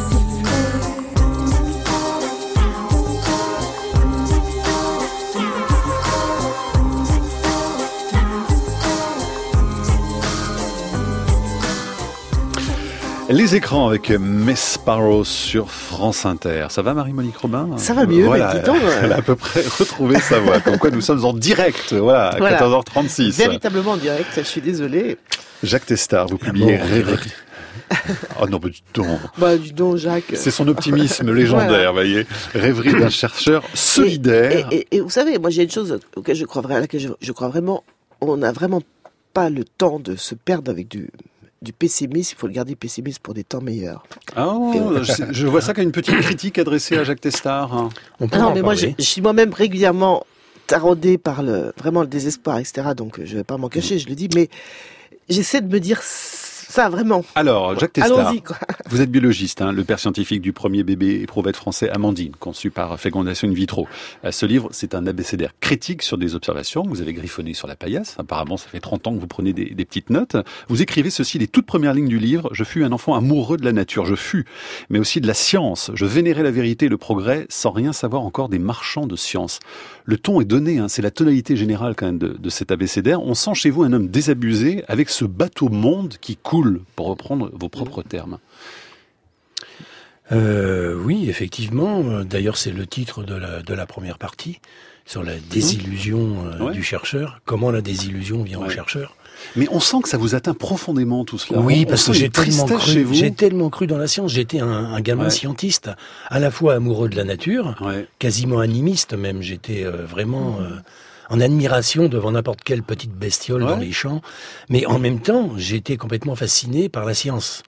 Speaker 1: Les écrans avec Miss Sparrow sur France Inter. Ça va Marie-Monique Robin ?
Speaker 4: Ça va mieux,
Speaker 1: voilà,
Speaker 4: mais dis donc.
Speaker 1: Elle a à peu près retrouvé sa voix. Comme quoi nous sommes en direct, voilà, à voilà. quatorze heures trente-six.
Speaker 4: Véritablement en direct, je suis désolé.
Speaker 1: Jacques Testard, vous publiez Rêverie. Oh non, bah dis donc.
Speaker 4: Bah dis donc, Jacques.
Speaker 1: C'est son optimisme légendaire, voilà. Voyez. Rêverie d'un chercheur solidaire.
Speaker 4: Et, et, et, et vous savez, moi j'ai une chose auquel je crois, à laquelle je, je crois vraiment, on n'a vraiment pas le temps de se perdre avec du... du pessimisme, il faut le garder pessimiste pour des temps meilleurs.
Speaker 1: Ah, oh, je, je vois ça comme une petite critique adressée à Jacques Testard.
Speaker 4: On peut ah non, mais moi, je, je suis moi-même régulièrement taraudé par le, vraiment le désespoir, et cetera. Donc, je vais pas m'en cacher, je le dis, mais j'essaie de me dire ça, vraiment.
Speaker 1: Alors, Jacques Testard,
Speaker 4: allons-y, quoi.
Speaker 1: Vous êtes biologiste, hein, le père scientifique du premier bébé éprouvette français, Amandine, conçu par fécondation in vitro. Ce livre, c'est un abécédaire critique sur des observations. Vous avez griffonné sur la paillasse. Apparemment, ça fait trente ans que vous prenez des, des petites notes. Vous écrivez ceci, les toutes premières lignes du livre. Je fus un enfant amoureux de la nature. Je fus, mais aussi de la science. Je vénérais la vérité et le progrès sans rien savoir encore des marchands de science. Le ton est donné, hein, c'est la tonalité générale quand même de, de cet abécédaire. On sent chez vous un homme désabusé avec ce bateau monde qui coule, pour reprendre vos propres termes.
Speaker 5: Euh, oui, effectivement. D'ailleurs, c'est le titre de la, de la première partie, sur la désillusion euh, ouais. du chercheur. Comment la désillusion vient ouais. au chercheur.
Speaker 1: Mais on sent que ça vous atteint profondément, tout cela.
Speaker 5: Oui,
Speaker 1: on,
Speaker 5: parce
Speaker 1: on
Speaker 5: que j'ai tellement, cru, j'ai tellement cru dans la science. J'étais un, un gamin ouais. scientiste, à la fois amoureux de la nature, ouais. quasiment animiste même. J'étais euh, vraiment... Euh, en admiration devant n'importe quelle petite bestiole ouais. dans les champs. Mais en même temps, j'étais complètement fasciné par la science.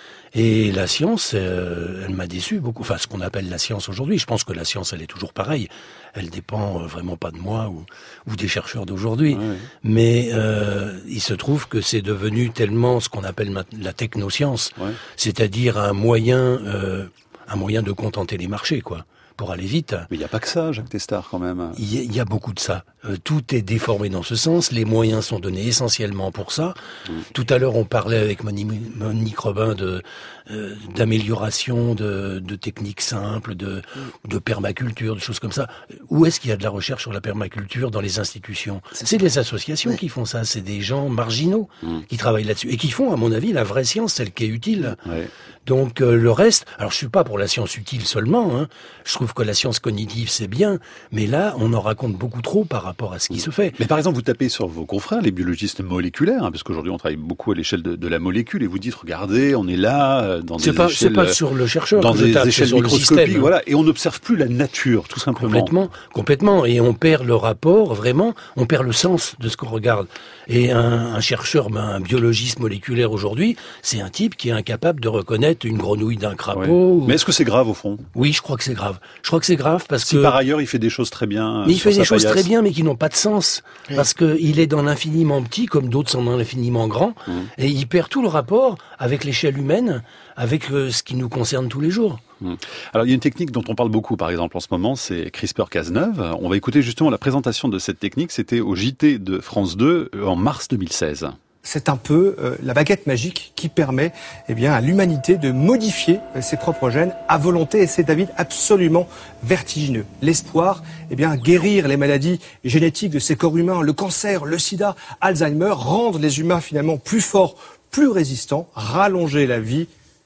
Speaker 5: Et la science, euh, elle m'a déçu beaucoup. Enfin, ce qu'on appelle la science aujourd'hui. Je pense que la science, elle est toujours pareille. Elle dépend euh, vraiment pas de moi ou, ou des chercheurs d'aujourd'hui. Ouais. Mais euh, il se trouve que c'est devenu tellement ce qu'on appelle la technoscience. Ouais. C'est-à-dire un moyen, euh, un moyen de contenter les marchés, quoi. Pour aller vite.
Speaker 1: Mais il n'y a pas que ça, Jacques Testard, quand même.
Speaker 5: Il y, y a beaucoup de ça. Euh, tout est déformé dans ce sens. Les moyens sont donnés essentiellement pour ça. Mmh. Tout à l'heure, on parlait avec Monique, Monique Robin de euh, d'amélioration de, de techniques simples, de, mmh. de permaculture, de choses comme ça. Où est-ce qu'il y a de la recherche sur la permaculture dans les institutions ? C'est, c'est les associations ouais. qui font ça. C'est des gens marginaux mmh. qui travaillent là-dessus et qui font, à mon avis, la vraie science, celle qui est utile. Ouais. Donc euh, le reste, alors je suis pas pour la science utile seulement, hein. Je trouve que la science cognitive c'est bien, mais là on en raconte beaucoup trop par rapport à ce qui se fait.
Speaker 1: Mais par exemple vous tapez sur vos confrères, les biologistes moléculaires, hein, parce qu'aujourd'hui on travaille beaucoup à l'échelle de, de la molécule, et vous dites regardez, on est là dans
Speaker 5: c'est
Speaker 1: des
Speaker 5: pas,
Speaker 1: échelles,
Speaker 5: c'est pas sur le chercheur,
Speaker 1: dans
Speaker 5: que
Speaker 1: des
Speaker 5: je tape,
Speaker 1: échelles
Speaker 5: sur
Speaker 1: microscopiques,
Speaker 5: le système,
Speaker 1: voilà, et on n'observe plus la nature tout simplement.
Speaker 5: Complètement, complètement, et on perd le rapport, vraiment, on perd le sens de ce qu'on regarde. Et un, un chercheur, ben, un biologiste moléculaire aujourd'hui, c'est un type qui est incapable de reconnaître une grenouille d'un crapaud. Ouais. Ou...
Speaker 1: Mais est-ce que c'est grave au fond ?
Speaker 5: Oui, je crois que c'est grave. Je crois que c'est grave parce
Speaker 1: si
Speaker 5: que...
Speaker 1: par ailleurs il fait des choses très bien.
Speaker 5: Mais il fait des choses très bien, mais qui n'ont pas de sens. Oui. Parce que il est dans l'infiniment petit, comme d'autres sont dans l'infiniment grand, mmh. et il perd tout le rapport avec l'échelle humaine, avec euh, ce qui nous concerne tous les jours.
Speaker 1: Mmh. Alors il y a une technique dont on parle beaucoup par exemple en ce moment, c'est CRISPR Cas neuf. On va écouter justement la présentation de cette technique, c'était au J T de France deux en mars deux mille seize.
Speaker 17: C'est un peu euh, la baguette magique qui permet eh bien, à l'humanité de modifier euh, ses propres gènes à volonté, et c'est, David, absolument vertigineux. L'espoir, eh bien, guérir les maladies génétiques de ces corps humains, le cancer, le sida, Alzheimer, rendre les humains finalement plus forts, plus résistants, rallonger la vie,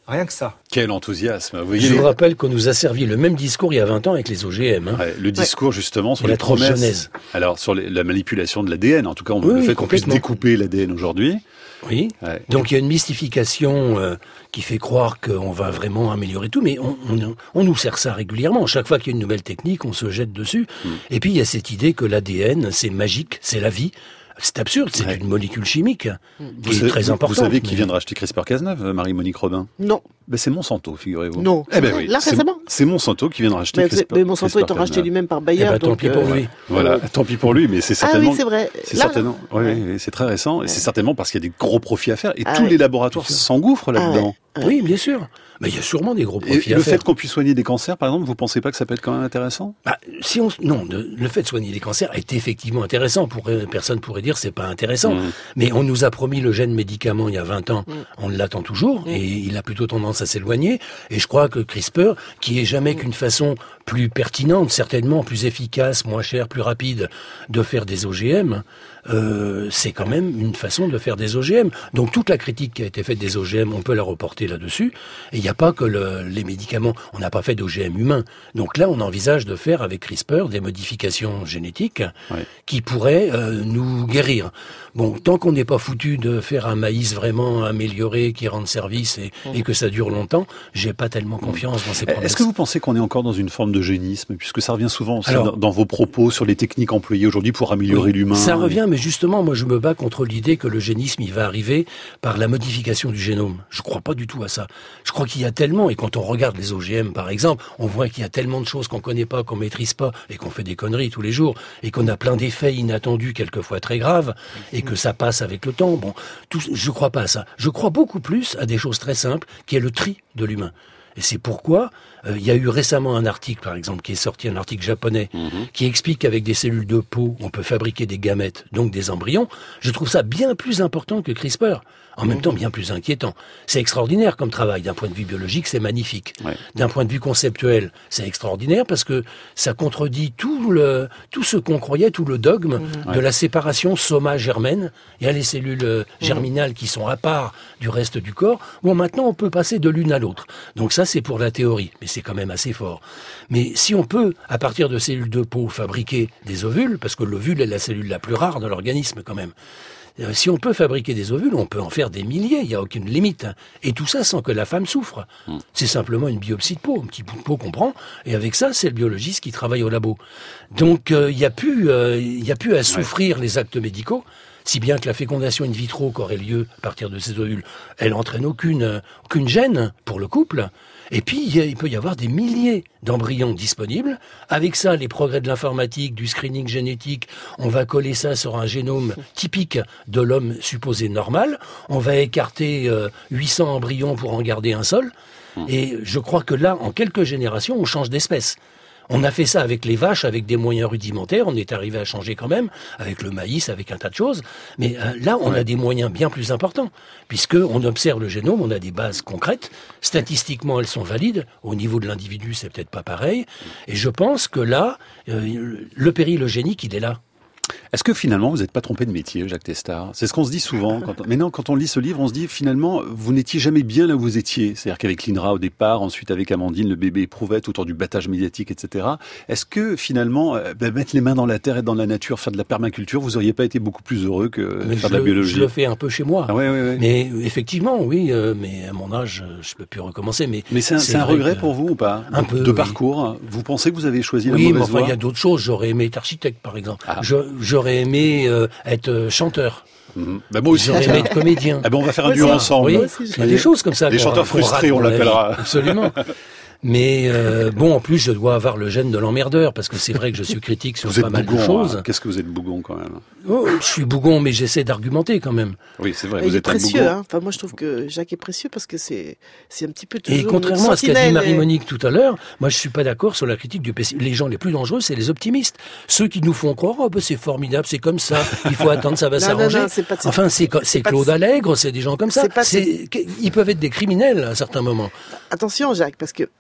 Speaker 17: Rien que ça.
Speaker 1: Quel enthousiasme. Vous voyez,
Speaker 5: Je vous rappelle qu'on nous a servi le même discours il y a vingt ans avec les O G M. Hein.
Speaker 1: Ouais, le discours, ouais. justement, sur
Speaker 5: Et
Speaker 1: les
Speaker 5: la tranche
Speaker 1: promesses.
Speaker 5: genèse.
Speaker 1: Alors, sur les, la manipulation de l'A D N, en tout cas, on,
Speaker 5: Oui,
Speaker 1: le fait
Speaker 5: oui,
Speaker 1: qu'on puisse
Speaker 5: complètement.
Speaker 1: découper l'A D N aujourd'hui.
Speaker 5: Oui.
Speaker 1: Ouais.
Speaker 5: Donc, il y a une mystification euh, qui fait croire qu'on va vraiment améliorer tout, mais on, on, on nous sert ça régulièrement. Chaque fois qu'il y a une nouvelle technique, on se jette dessus. Mm. Et puis, il y a cette idée que l'A D N, c'est magique, c'est la vie. C'est absurde, c'est ouais. une molécule chimique
Speaker 1: vous
Speaker 5: qui
Speaker 1: savez,
Speaker 5: est très
Speaker 1: vous,
Speaker 5: importante.
Speaker 1: Vous savez qui
Speaker 5: mais...
Speaker 1: vient de racheter CRISPR-Cas9, Marie-Monique Robin?
Speaker 4: Non.
Speaker 1: Ben c'est Monsanto, figurez-vous.
Speaker 4: Non.
Speaker 1: Eh ben oui.
Speaker 4: Là, récemment?
Speaker 1: C'est Monsanto qui vient de racheter
Speaker 4: mais,
Speaker 1: CRISPR.
Speaker 4: Mais Monsanto étant racheté lui-même par Bayer.
Speaker 5: Eh ben,
Speaker 4: donc,
Speaker 5: tant pis pour lui.
Speaker 1: Euh, voilà, tant pis pour lui, mais c'est certainement.
Speaker 4: Ah oui, c'est vrai.
Speaker 1: C'est
Speaker 4: là,
Speaker 1: certainement.
Speaker 4: là.
Speaker 1: Oui, oui, c'est très récent. Et c'est certainement parce qu'il y a des gros profits à faire. Et
Speaker 4: ah
Speaker 1: tous
Speaker 4: oui.
Speaker 1: les laboratoires s'engouffrent là-dedans.
Speaker 5: Ah ouais. Oui, bien sûr. Mais il y a sûrement des gros profits
Speaker 1: et
Speaker 5: à
Speaker 1: le
Speaker 5: faire.
Speaker 1: fait qu'on puisse soigner des cancers, par exemple, vous pensez pas que ça peut être quand même intéressant?
Speaker 5: Bah, si on, non, de, le fait de soigner les cancers est effectivement intéressant. Pour, euh, personne pourrait dire c'est pas intéressant. Mmh. Mais on nous a promis le gène médicament il y a vingt ans. Mmh. On l'attend toujours mmh. et il a plutôt tendance à s'éloigner. Et je crois que CRISPR, qui est jamais mmh. qu'une façon plus pertinente, certainement plus efficace, moins chère, plus rapide de faire des O G M, euh, c'est quand même une façon de faire des O G M. Donc toute la critique qui a été faite des O G M, on peut la reporter là-dessus. Et il n'y a pas que le, les médicaments. On n'a pas fait d'O G M humain. Donc là, on envisage de faire avec CRISPR des modifications génétiques ouais. qui pourraient euh, nous guérir. Bon, tant qu'on n'est pas foutu de faire un maïs vraiment amélioré qui rende service et, mmh. et que ça dure longtemps, j'ai pas tellement confiance dans ces promesses.
Speaker 1: Est-ce que vous pensez qu'on est encore dans une forme d'eugénisme, puisque ça revient souvent aussi Alors, dans, dans vos propos sur les techniques employées aujourd'hui pour améliorer
Speaker 5: oui,
Speaker 1: l'humain?
Speaker 5: Ça revient, mais justement, moi je me bats contre l'idée que l'eugénisme il va arriver par la modification du génome. Je crois pas du tout à ça. Je crois qu'il y a tellement, et quand on regarde les O G M par exemple, on voit qu'il y a tellement de choses qu'on connaît pas, qu'on maîtrise pas, et qu'on fait des conneries tous les jours, et qu'on a plein d'effets inattendus, quelquefois très graves, et que ça passe avec le temps. Bon, tout, je crois pas à ça. Je crois beaucoup plus à des choses très simples, qui est le tri de l'humain. Et c'est pourquoi euh, il y a eu récemment un article, par exemple, qui est sorti, un article japonais, mmh. qui explique qu'avec des cellules de peau, on peut fabriquer des gamètes, donc des embryons. Je trouve ça bien plus important que CRISPR. En même temps, bien plus inquiétant. C'est extraordinaire comme travail. D'un point de vue biologique, c'est magnifique. Ouais. D'un point de vue conceptuel, c'est extraordinaire parce que ça contredit tout le, tout ce qu'on croyait, tout le dogme mmh. de ouais. la séparation soma-germaine. Il y a les cellules germinales qui sont à part du reste du corps. Bon, maintenant, on peut passer de l'une à l'autre. Donc ça, c'est pour la théorie. Mais c'est quand même assez fort. Mais si on peut, à partir de cellules de peau, fabriquer des ovules, parce que l'ovule est la cellule la plus rare de l'organisme quand même, si on peut fabriquer des ovules, on peut en faire des milliers, il n'y a aucune limite. Et tout ça sans que la femme souffre. Mmh. C'est simplement une biopsie de peau, un petit bout de peau qu'on prend, et avec ça, c'est le biologiste qui travaille au labo. Donc il euh, n'y a plus, euh, y a plus à souffrir ouais. les actes médicaux, si bien que la fécondation in vitro qui aurait lieu à partir de ces ovules, elle n'entraîne aucune, aucune gêne pour le couple. Et puis, il peut y avoir des milliers d'embryons disponibles. Avec ça, les progrès de l'informatique, du screening génétique, on va coller ça sur un génome typique de l'homme supposé normal. On va écarter euh, huit cents embryons pour en garder un seul. Et je crois que là, en quelques générations, on change d'espèce. On a fait ça avec les vaches, avec des moyens rudimentaires. On est arrivé à changer quand même, avec le maïs, avec un tas de choses. Mais euh, là, on ouais. a des moyens bien plus importants, puisque on observe le génome, on a des bases concrètes. Statistiquement, elles sont valides. Au niveau de l'individu, c'est peut-être pas pareil. Et je pense que là, euh, le péril eugénique, il est là.
Speaker 1: Est-ce que finalement, vous n'êtes pas trompé de métier, Jacques Testard? C'est ce qu'on se dit souvent. Quand on... Mais non, quand on lit ce livre, on se dit finalement, vous n'étiez jamais bien là où vous étiez. C'est-à-dire qu'avec l'I N R A au départ, ensuite avec Amandine, le bébé éprouvette autour du battage médiatique, et cetera. Est-ce que finalement, bah, mettre les mains dans la terre et dans la nature, faire de la permaculture, vous n'auriez pas été beaucoup plus heureux que mais faire de la
Speaker 5: le,
Speaker 1: biologie?
Speaker 5: Je le fais un peu chez moi.
Speaker 1: Ah ouais, ouais, ouais.
Speaker 5: Mais effectivement, oui, euh, mais à mon âge, je peux plus recommencer. Mais,
Speaker 1: mais c'est un, c'est un regret que... pour vous ou pas?
Speaker 5: Un peu.
Speaker 1: De
Speaker 5: oui.
Speaker 1: parcours. Vous pensez que vous avez choisi
Speaker 5: oui,
Speaker 1: la mauvaise
Speaker 5: mais enfin,
Speaker 1: voie?
Speaker 5: il y a d'autres choses. J'aurais aimé être architecte, par exemple.
Speaker 1: Ah.
Speaker 5: Je, j'aurais aimé Euh, être chanteur.
Speaker 1: Mmh. Bah moi aussi.
Speaker 5: J'aurais aimé être comédien.
Speaker 1: Ah ben on va faire un duo ensemble.
Speaker 5: Oui, il y a des choses comme ça.
Speaker 1: Les chanteurs frustrés, on l'appellera.
Speaker 5: Absolument. Mais euh, bon, en plus, je dois avoir le gène de l'emmerdeur, parce que c'est vrai que je suis critique sur
Speaker 1: vous
Speaker 5: pas
Speaker 1: êtes
Speaker 5: mal
Speaker 1: bougon,
Speaker 5: de choses.
Speaker 1: Hein. Qu'est-ce que vous êtes bougon quand même?
Speaker 5: Oh, je suis bougon, mais j'essaie d'argumenter quand même.
Speaker 1: Oui, c'est vrai.
Speaker 4: Il
Speaker 1: vous
Speaker 4: est
Speaker 1: êtes
Speaker 4: précieux.
Speaker 1: un bougon.
Speaker 4: Hein. Enfin, moi, je trouve que Jacques est précieux parce que c'est c'est un petit peu toujours.
Speaker 5: Et contrairement à ce qu'a dit Marie-Monique tout à l'heure, moi, je suis pas d'accord sur la critique du pessimisme. Les gens les plus dangereux, c'est les optimistes, ceux qui nous font croire, oh, ben, c'est formidable, c'est comme ça, il faut attendre, ça va
Speaker 4: non,
Speaker 5: s'arranger.
Speaker 4: Non, non, c'est pas de...
Speaker 5: Enfin, c'est c'est Claude
Speaker 4: de...
Speaker 5: Allègre, c'est des gens comme ça.
Speaker 4: C'est pas
Speaker 5: c'est... Ils peuvent être des criminels à un certain moment.
Speaker 4: Attention, Jacques, parce que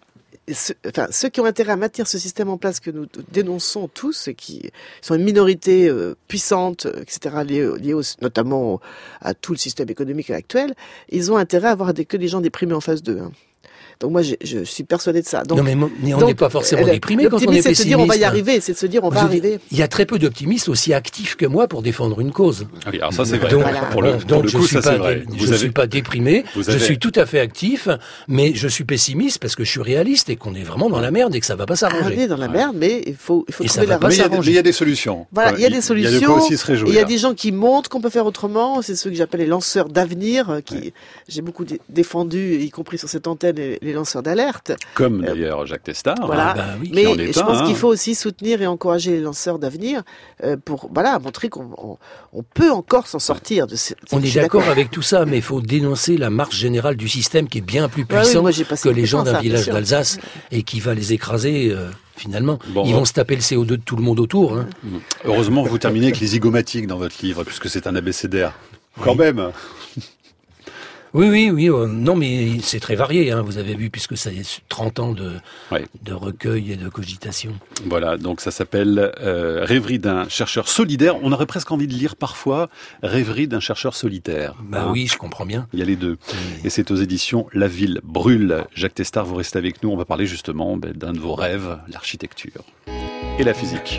Speaker 4: ce, enfin, ceux qui ont intérêt à maintenir ce système en place que nous dénonçons tous, et qui sont une minorité euh, puissante, et cetera, liée, liée au, notamment à tout le système économique actuel, ils ont intérêt à avoir des, que des gens déprimés en face d'eux. Hein. Donc moi, je, je suis persuadé de ça. Donc,
Speaker 5: non, mais, mais on n'est pas forcément déprimé quand on est pessimiste.
Speaker 4: C'est de se dire on va y arriver, c'est de se dire on va
Speaker 5: je,
Speaker 4: arriver.
Speaker 5: Il y a très peu d'optimistes aussi actifs que moi pour défendre une cause.
Speaker 1: Oui, alors ça c'est vrai.
Speaker 5: Donc,
Speaker 1: voilà. pour le, pour
Speaker 5: donc
Speaker 1: le
Speaker 5: je
Speaker 1: coup,
Speaker 5: suis
Speaker 1: ça
Speaker 5: pas,
Speaker 1: c'est vrai.
Speaker 5: Dé,
Speaker 1: vous
Speaker 5: je
Speaker 1: avez...
Speaker 5: suis pas déprimé,
Speaker 1: vous avez...
Speaker 5: je suis tout à fait actif, mais je suis pessimiste parce que je suis réaliste et qu'on est vraiment dans la merde et que ça va pas s'arranger.
Speaker 4: On est dans la merde, mais il faut, il faut
Speaker 5: et
Speaker 4: trouver la
Speaker 5: recette.
Speaker 1: Mais il y a des solutions.
Speaker 4: Voilà, il y a des solutions.
Speaker 1: Il y a de quoi aussi se réjouir.
Speaker 4: Il y a des gens qui montrent qu'on peut faire autrement. C'est ceux que j'appelle les lanceurs d'avenir, qui ouais. j'ai beaucoup défendu, y compris sur cette antenne, les lanceurs d'alerte.
Speaker 1: Comme d'ailleurs Jacques Testard.
Speaker 4: Voilà.
Speaker 1: Ah bah oui,
Speaker 4: mais
Speaker 1: je
Speaker 4: pense
Speaker 1: hein.
Speaker 4: qu'il faut aussi soutenir et encourager les lanceurs d'avenir euh, pour voilà montrer qu'on on, on peut encore s'en sortir. De ce,
Speaker 5: on est d'accord, d'accord avec tout ça, mais il faut dénoncer la marche générale du système qui est bien plus puissant
Speaker 4: ouais, oui, moi,
Speaker 5: que les gens d'un village d'Alsace et qui va les écraser. Euh, Finalement, bon, ils vont bon. se taper le C O deux de tout le monde autour. Hein.
Speaker 1: Heureusement, vous terminez avec les zygomatiques dans votre livre, puisque c'est un abécédaire. Quand oui. même.
Speaker 5: Oui, oui, oui. Euh, non, mais c'est très varié. Hein, vous avez vu, puisque ça y est trente ans de, ouais. de recueil et de cogitation.
Speaker 1: Voilà, donc ça s'appelle euh, Rêverie d'un chercheur solidaire. On aurait presque envie de lire parfois Rêverie d'un chercheur solitaire.
Speaker 5: Bah hein. oui, je comprends bien.
Speaker 1: Il y a les deux. Oui. Et c'est aux éditions La Ville Brûle. Jacques Testard, vous restez avec nous. On va parler justement ben, d'un de vos rêves, l'architecture et la physique.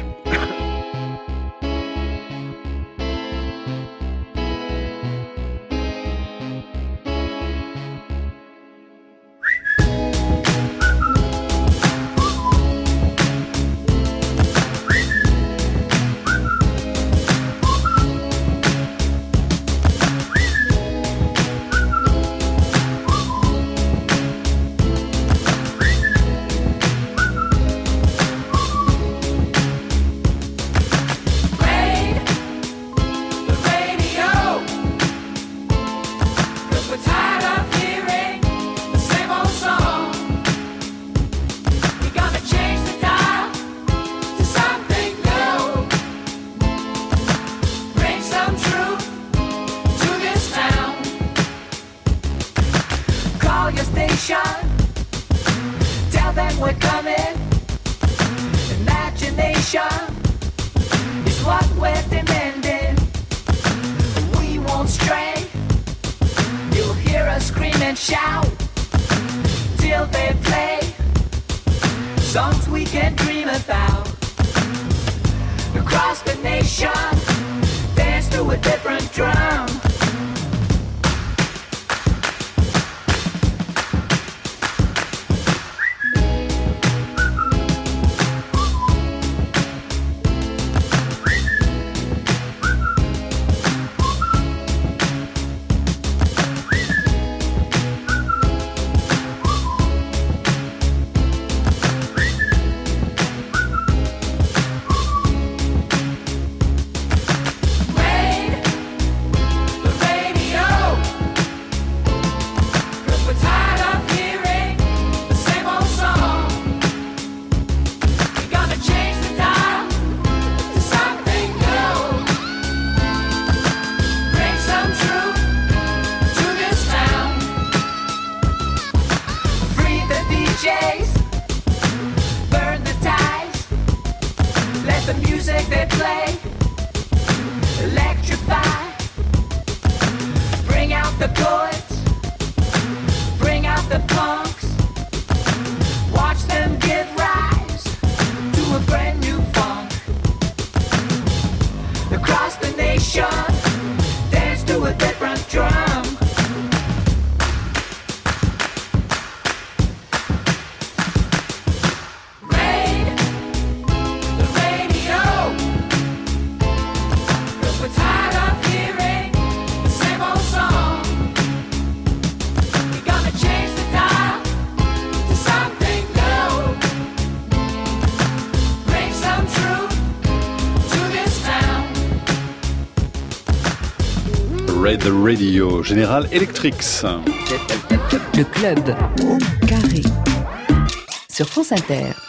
Speaker 1: Red Radio, General Electric.
Speaker 3: Le club au carré sur France Inter.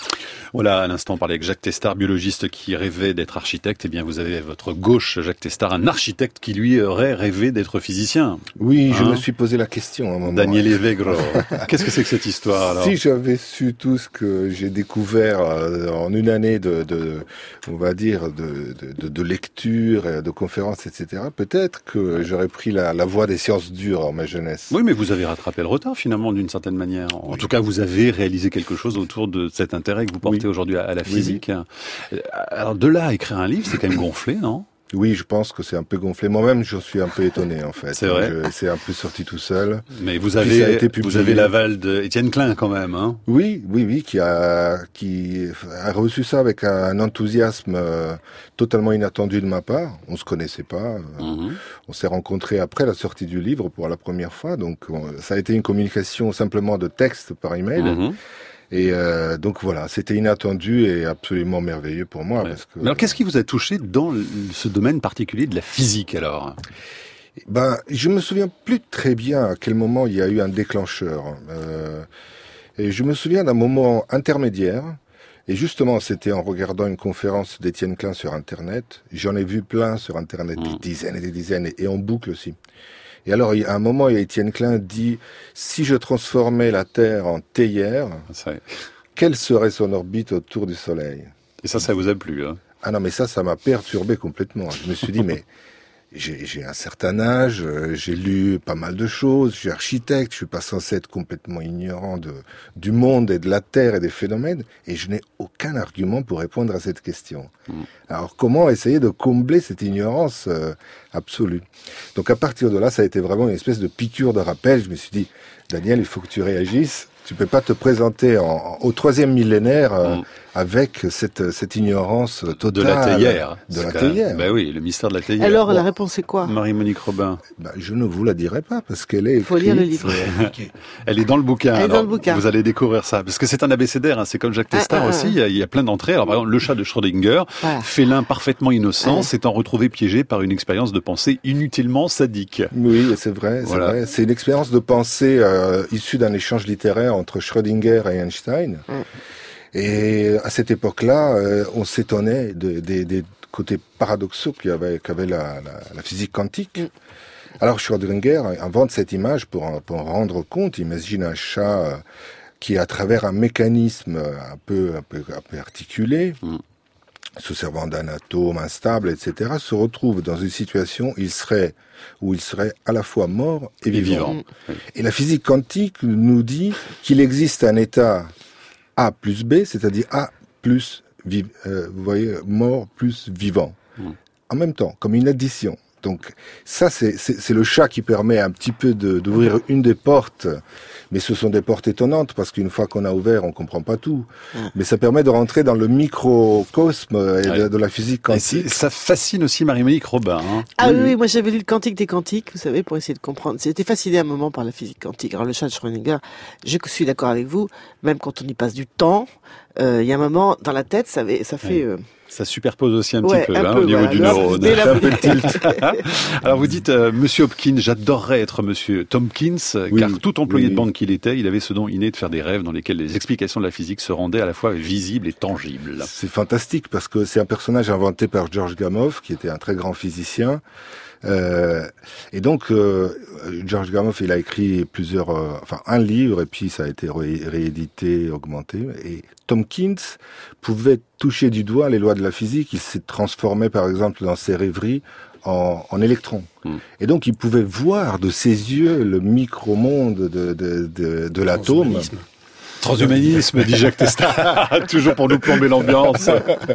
Speaker 1: Voilà, à l'instant, on parlait avec Jacques Testard, biologiste qui rêvait d'être architecte. Eh bien, vous avez à votre gauche, Jacques Testard, un architecte qui lui aurait rêvé d'être physicien.
Speaker 6: Oui, je
Speaker 1: Hein
Speaker 6: me suis posé la question à un moment.
Speaker 1: Daniel Evegro. Qu'est-ce que c'est que cette histoire, alors?
Speaker 6: Si j'avais su tout ce que j'ai découvert euh, en une année de, de on va dire, de, de, de lecture, de conférences, et cetera, peut-être que j'aurais pris la, la voie des sciences dures en ma jeunesse.
Speaker 1: Oui, mais vous avez rattrapé le retard, finalement, d'une certaine manière. En
Speaker 6: Oui.
Speaker 1: tout cas, vous avez réalisé quelque chose autour de cet intérêt que vous portez
Speaker 6: Oui.
Speaker 1: aujourd'hui à, à la
Speaker 6: Oui,
Speaker 1: physique. Alors, de là à écrire un livre, c'est quand même gonflé, non?
Speaker 6: Oui, je pense que c'est un peu gonflé. Moi-même, je suis un peu étonné, en fait.
Speaker 1: C'est vrai.
Speaker 6: Je- C'est un peu sorti tout seul.
Speaker 1: Mais vous
Speaker 6: Puis ça a
Speaker 1: avez,
Speaker 6: été
Speaker 1: vous
Speaker 6: publié.
Speaker 1: avez l'aval d'Étienne Klein, quand même, hein?
Speaker 6: Oui, oui, oui, qui a, qui a reçu ça avec un enthousiasme euh, totalement inattendu de ma part. On se connaissait pas. euh,
Speaker 1: Mhm.
Speaker 6: On s'est rencontrés après la sortie du livre pour la première fois. Donc, on- ça a été une communication simplement de texte par email.
Speaker 1: Mhm.
Speaker 6: Et euh, donc voilà, c'était inattendu et absolument merveilleux pour moi. Parce que,
Speaker 1: Mais alors, qu'est-ce qui vous a touché dans le- ce domaine particulier de la physique, alors?
Speaker 6: Ben, je me souviens plus très bien à quel moment il y a eu un déclencheur. Euh, et je me souviens d'un moment intermédiaire. Et justement, c'était en regardant une conférence d'Étienne Klein sur Internet. J'en ai vu plein sur Internet, des dizaines et des dizaines, et en boucle aussi. Et alors, il y a un moment, Étienne Klein dit, si je transformais la Terre en théière, quelle serait son orbite autour du Soleil?
Speaker 1: Et ça, ça vous a plu, hein?
Speaker 6: Ah non, mais ça, ça m'a perturbé complètement. Je me suis dit, mais j'ai j'ai un certain âge, euh, j'ai lu pas mal de choses, je suis architecte, je suis pas censé être complètement ignorant de, du monde et de la Terre et des phénomènes, et je n'ai aucun argument pour répondre à cette question. Alors comment essayer de combler cette ignorance euh, absolue? Donc à partir de là, ça a été vraiment une espèce de piqûre de rappel. Je me suis dit, Daniel, il faut que tu réagisses. Tu peux pas te présenter en, au troisième millénaire euh,
Speaker 1: Mm.
Speaker 6: avec cette, cette ignorance totale.
Speaker 1: De la théière.
Speaker 6: De
Speaker 1: C'est
Speaker 6: la
Speaker 1: quand même-
Speaker 6: théière.
Speaker 1: Ben oui, le mystère de la théière.
Speaker 4: Alors,
Speaker 1: Bon.
Speaker 4: la réponse est quoi?
Speaker 1: Marie-Monique Robin.
Speaker 6: Bah, je ne vous la dirai pas parce qu'elle est.
Speaker 4: Il faut lire le
Speaker 6: écrite.
Speaker 4: livre.
Speaker 1: Elle est dans le bouquin.
Speaker 4: Elle est dans
Speaker 1: alors,
Speaker 4: le bouquin.
Speaker 1: Vous allez découvrir ça. Parce que c'est un abécédaire, hein. C'est comme Jacques
Speaker 4: Ah,
Speaker 1: Testard
Speaker 4: ah,
Speaker 1: aussi.
Speaker 4: ah.
Speaker 1: Il y, a, il y a plein d'entrées. Alors, par exemple, le chat de Schrödinger,
Speaker 4: Voilà.
Speaker 1: félin parfaitement innocent,
Speaker 4: Ah.
Speaker 1: s'étant retrouvé piégé par une expérience de pensée inutilement sadique.
Speaker 6: Oui, c'est vrai, c'est
Speaker 1: Voilà.
Speaker 6: vrai. C'est une expérience de pensée euh, issue d'un échange littéraire entre Schrödinger et Einstein.
Speaker 4: Mm.
Speaker 6: Et à cette époque-là, euh, on s'étonnait de- des des côtés paradoxaux qu'il y avait, qu'avait la, la, la physique quantique.
Speaker 4: Mm.
Speaker 6: Alors Schrödinger invente cette image pour en, pour en rendre compte. Imagine un chat euh, qui, à travers un mécanisme un peu, un peu, un peu articulé,
Speaker 1: Mm.
Speaker 6: se servant d'un atome instable, et cetera, se retrouve dans une situation où il serait, où il serait à la fois mort et
Speaker 1: Et
Speaker 6: vivant.
Speaker 1: vivant. Oui.
Speaker 6: Et la physique quantique nous dit qu'il existe un état A plus B, c'est-à-dire A plus, vi- euh, vous voyez, mort plus vivant,
Speaker 1: Mm.
Speaker 6: en même temps, comme une addition. Donc ça, c'est c'est- c'est le chat qui permet un petit peu de- d'ouvrir une des portes, mais ce sont des portes étonnantes, parce qu'une fois qu'on a ouvert, on comprend pas tout.
Speaker 1: Mm.
Speaker 6: Mais ça permet de rentrer dans le microcosme et
Speaker 1: Ouais.
Speaker 6: de, de la physique
Speaker 1: Et c'est-
Speaker 6: quantique.
Speaker 1: ça fascine aussi Marie-Monique Robin. Hein.
Speaker 4: Ah oui, oui, moi j'avais lu le Cantique des Quantiques, vous savez, pour essayer de comprendre. J'étais fasciné à un moment par la physique quantique. Alors le chat de Schrödinger, je suis d'accord avec vous, même quand on y passe du temps, euh, il y a un moment, dans la tête, ça, fait- ça fait...
Speaker 1: Ouais.
Speaker 4: euh,
Speaker 1: Ça superpose aussi un
Speaker 4: Ouais,
Speaker 1: petit peu
Speaker 4: un
Speaker 1: hein,
Speaker 4: peu,
Speaker 1: au niveau
Speaker 4: voilà.
Speaker 1: du
Speaker 4: Là,
Speaker 1: neurone.
Speaker 4: dès la-
Speaker 1: C'est un peu le tilt. Alors vous dites, euh, Monsieur Hopkins, j'adorerais être Monsieur Tompkins,
Speaker 6: Oui,
Speaker 1: car tout employé
Speaker 6: oui,
Speaker 1: de
Speaker 6: oui.
Speaker 1: banque qu'il était, il avait ce don inné de faire des rêves dans lesquels les explications de la physique se rendaient à la fois visibles et tangibles.
Speaker 6: C'est fantastique parce que c'est un personnage inventé par George Gamow, qui était un très grand physicien. Euh, et donc, euh, George Gamow, il a écrit plusieurs, euh, enfin un livre, et puis ça a été ré- réédité, augmenté. Et Tompkins pouvait toucher du doigt les lois de la physique. Il s'est transformé, par exemple, dans ses rêveries en, en électrons.
Speaker 1: Mm.
Speaker 6: Et donc, il pouvait voir de ses yeux le micro-monde de, de, de, de l'atome.
Speaker 5: Transhumanisme.
Speaker 1: Transhumanisme, dit Jacques Testard, toujours pour nous plomber l'ambiance.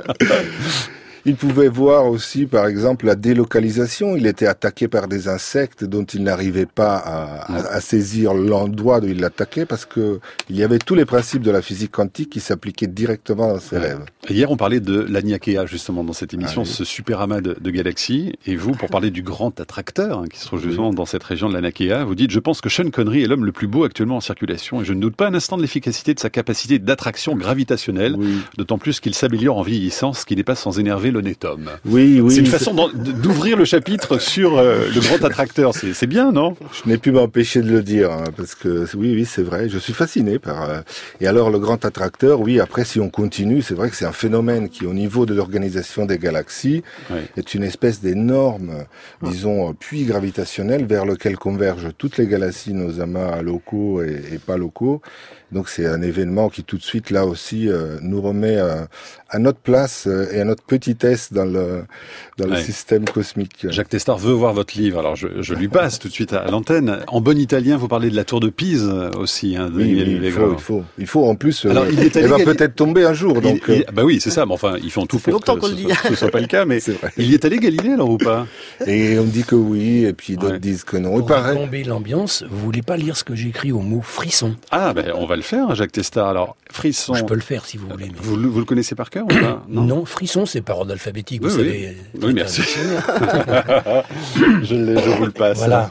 Speaker 6: Il pouvait voir aussi, par exemple, la délocalisation. Il était attaqué par des insectes dont il n'arrivait pas à, à, à saisir l'endroit où il l'attaquait parce que il y avait tous les principes de la physique quantique qui s'appliquaient directement dans ses rêves.
Speaker 1: Hier, on parlait de l'Aniakea, justement, dans cette émission,
Speaker 6: Ah oui.
Speaker 1: ce super amas de, de galaxies. Et vous, pour parler du grand attracteur, hein, qui se trouve justement dans cette région de l'Aniakea, vous dites, je pense que Sean Connery est l'homme le plus beau actuellement en circulation et je ne doute pas un instant de l'efficacité de sa capacité d'attraction gravitationnelle,
Speaker 6: Oui.
Speaker 1: d'autant plus qu'il s'améliore en vieillissant, ce qui n'est pas sans énerver l'honnête homme.
Speaker 6: Oui, oui.
Speaker 1: C'est une façon d'ouvrir le chapitre sur euh, le grand attracteur. C'est, c'est bien, non?
Speaker 6: Je n'ai pu m'empêcher de le dire, hein, parce que oui, oui, c'est vrai. Je suis fasciné par... Euh, et alors, le grand attracteur, oui, après, si on continue, c'est vrai que c'est un phénomène qui, au niveau de l'organisation des galaxies, ouais. est une espèce d'énorme, disons, puits gravitationnel vers lequel convergent toutes les galaxies, nos amas locaux et, et pas locaux. Donc c'est un événement qui tout de suite, là aussi, euh, nous remet euh, à notre place euh, et à notre petitesse dans le dans le ouais. système cosmique.
Speaker 1: Jacques Testard veut voir votre livre, alors je, je lui passe tout de suite à l'antenne. En bon italien, vous parlez de la tour de Pise aussi. Hein, de
Speaker 6: oui, oui il, faut, il faut, il faut en plus. Alors, euh, il est elle va peut-être tomber un jour. Donc,
Speaker 1: il, il, bah oui, c'est ça. Mais enfin, ils font tout pour que ce soit, ce soit pas le cas. Mais il y est allé Galilée alors ou pas?
Speaker 6: Et on dit que oui, et puis d'autres ouais. disent que non.
Speaker 5: Pour tomber l'ambiance, vous voulez pas lire ce que j'ai écrit au mot frisson?
Speaker 1: Ah, ben on va le faire, Jacques Testard. Alors, frisson.
Speaker 5: Je peux le faire si vous voulez. Mais...
Speaker 1: Vous, vous le connaissez par cœur ou pas?
Speaker 5: Non, non, frisson, c'est par ordre alphabétique, vous
Speaker 1: oui,
Speaker 5: savez.
Speaker 1: Oui, oui merci. je, l'ai, je vous le passe.
Speaker 5: Voilà.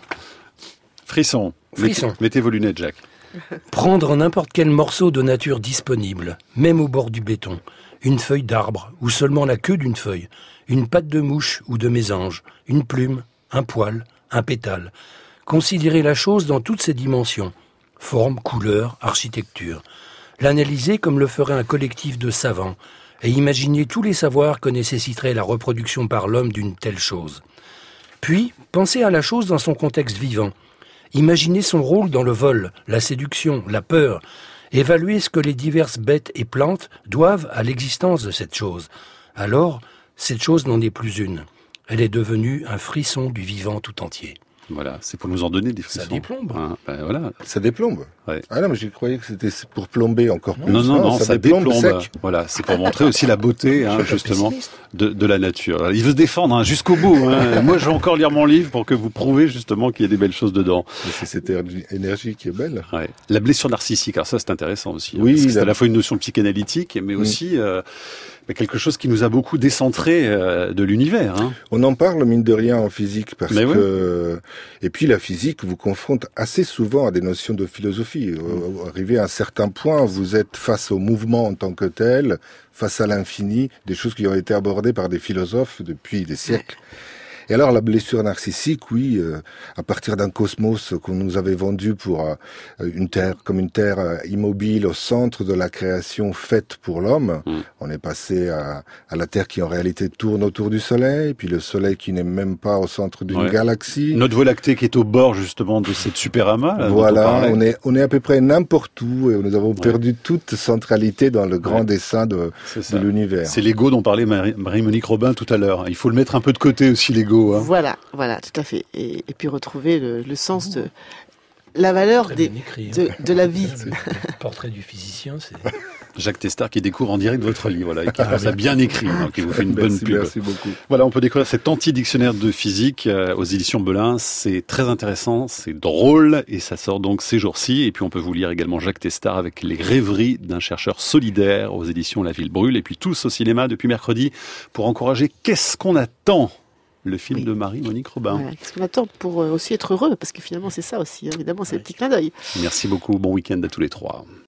Speaker 1: Frisson.
Speaker 5: Frisson.
Speaker 1: Mettez, mettez vos lunettes, Jacques.
Speaker 5: Prendre n'importe quel morceau de nature disponible, même au bord du béton, une feuille d'arbre ou seulement la queue d'une feuille, une patte de mouche ou de mésange, une plume, un poil, un pétale. Considérer la chose dans toutes ses dimensions. Forme, couleur, architecture. L'analyser comme le ferait un collectif de savants et imaginer tous les savoirs que nécessiterait la reproduction par l'homme d'une telle chose. Puis, penser à la chose dans son contexte vivant. Imaginer son rôle dans le vol, la séduction, la peur. Évaluer ce que les diverses bêtes et plantes doivent à l'existence de cette chose. Alors, cette chose n'en est plus une. Elle est devenue un frisson du vivant tout entier.
Speaker 1: Voilà, c'est pour nous en donner des frissons.
Speaker 5: Ça déplombe.
Speaker 1: Hein, ben voilà.
Speaker 6: Ça déplombe.
Speaker 1: Ouais.
Speaker 6: Ah non, mais je croyais que c'était pour plomber encore plus.
Speaker 1: Non, non, non, non ça, ça déplombe. déplombe
Speaker 6: sec.
Speaker 1: Voilà, c'est pour montrer aussi la beauté, hein, justement, de, de la nature. Il veut se défendre hein, jusqu'au bout. Hein. Moi, je vais encore lire mon livre pour que vous prouvez justement qu'il y a des belles choses dedans.
Speaker 6: Mais c'est cette énergie qui est belle.
Speaker 1: Ouais. La blessure narcissique, alors ça, c'est intéressant aussi. Hein,
Speaker 6: oui.
Speaker 1: Parce que c'est
Speaker 6: la...
Speaker 1: à la fois une notion psychanalytique, mais aussi... Mm. Euh, quelque chose qui nous a beaucoup décentré euh, de l'univers. Hein.
Speaker 6: On en parle mine de rien en physique parce
Speaker 1: mais
Speaker 6: que oui. Et puis la physique vous confronte assez souvent à des notions de philosophie. Mmh. Arrivé à un certain point, vous êtes face au mouvement en tant que tel, face à l'infini, des choses qui ont été abordées par des philosophes depuis des siècles. Et alors la blessure narcissique, oui, euh, à partir d'un cosmos qu'on nous avait vendu pour euh, une terre, comme une terre euh, immobile au centre de la création faite pour l'homme, mmh. on est passé à, à la Terre qui en réalité tourne autour du Soleil, puis le Soleil qui n'est même pas au centre d'une
Speaker 1: ouais.
Speaker 6: galaxie.
Speaker 1: Notre Voie lactée qui est au bord justement de cette super amas. Là,
Speaker 6: voilà, on, on est on est à peu près n'importe où et nous avons ouais. perdu toute centralité dans le grand ouais. dessin de, de l'univers.
Speaker 1: C'est l'ego dont parlait Marie, Marie-Monique Robin tout à l'heure. Il faut le mettre un peu de côté aussi l'ego. Hein.
Speaker 4: Voilà, voilà, tout à fait. Et, et puis retrouver le, le sens de la valeur des, écrit, de, de la vie.
Speaker 5: Le, le portrait du physicien, c'est...
Speaker 1: Jacques Testard qui découvre en direct votre livre, là, et qui vous a bien écrit, donc qui vous fait une
Speaker 6: merci,
Speaker 1: bonne pub.
Speaker 6: Merci beaucoup.
Speaker 1: Voilà, on peut découvrir cet anti-dictionnaire de physique euh, aux éditions Belin. C'est très intéressant, c'est drôle, et ça sort donc ces jours-ci. Et puis on peut vous lire également Jacques Testard avec Les rêveries d'un chercheur solidaire aux éditions La Ville Brûle. Et puis tous au cinéma depuis mercredi pour encourager Qu'est-ce qu'on attend ? Le film oui. de Marie-Monique Robin.
Speaker 4: Voilà, qu'est-ce qu'on attend pour aussi être heureux ? Parce que finalement, c'est ça aussi, évidemment, c'est ouais. le petit clin d'œil.
Speaker 1: Merci beaucoup. Bon week-end à tous les trois.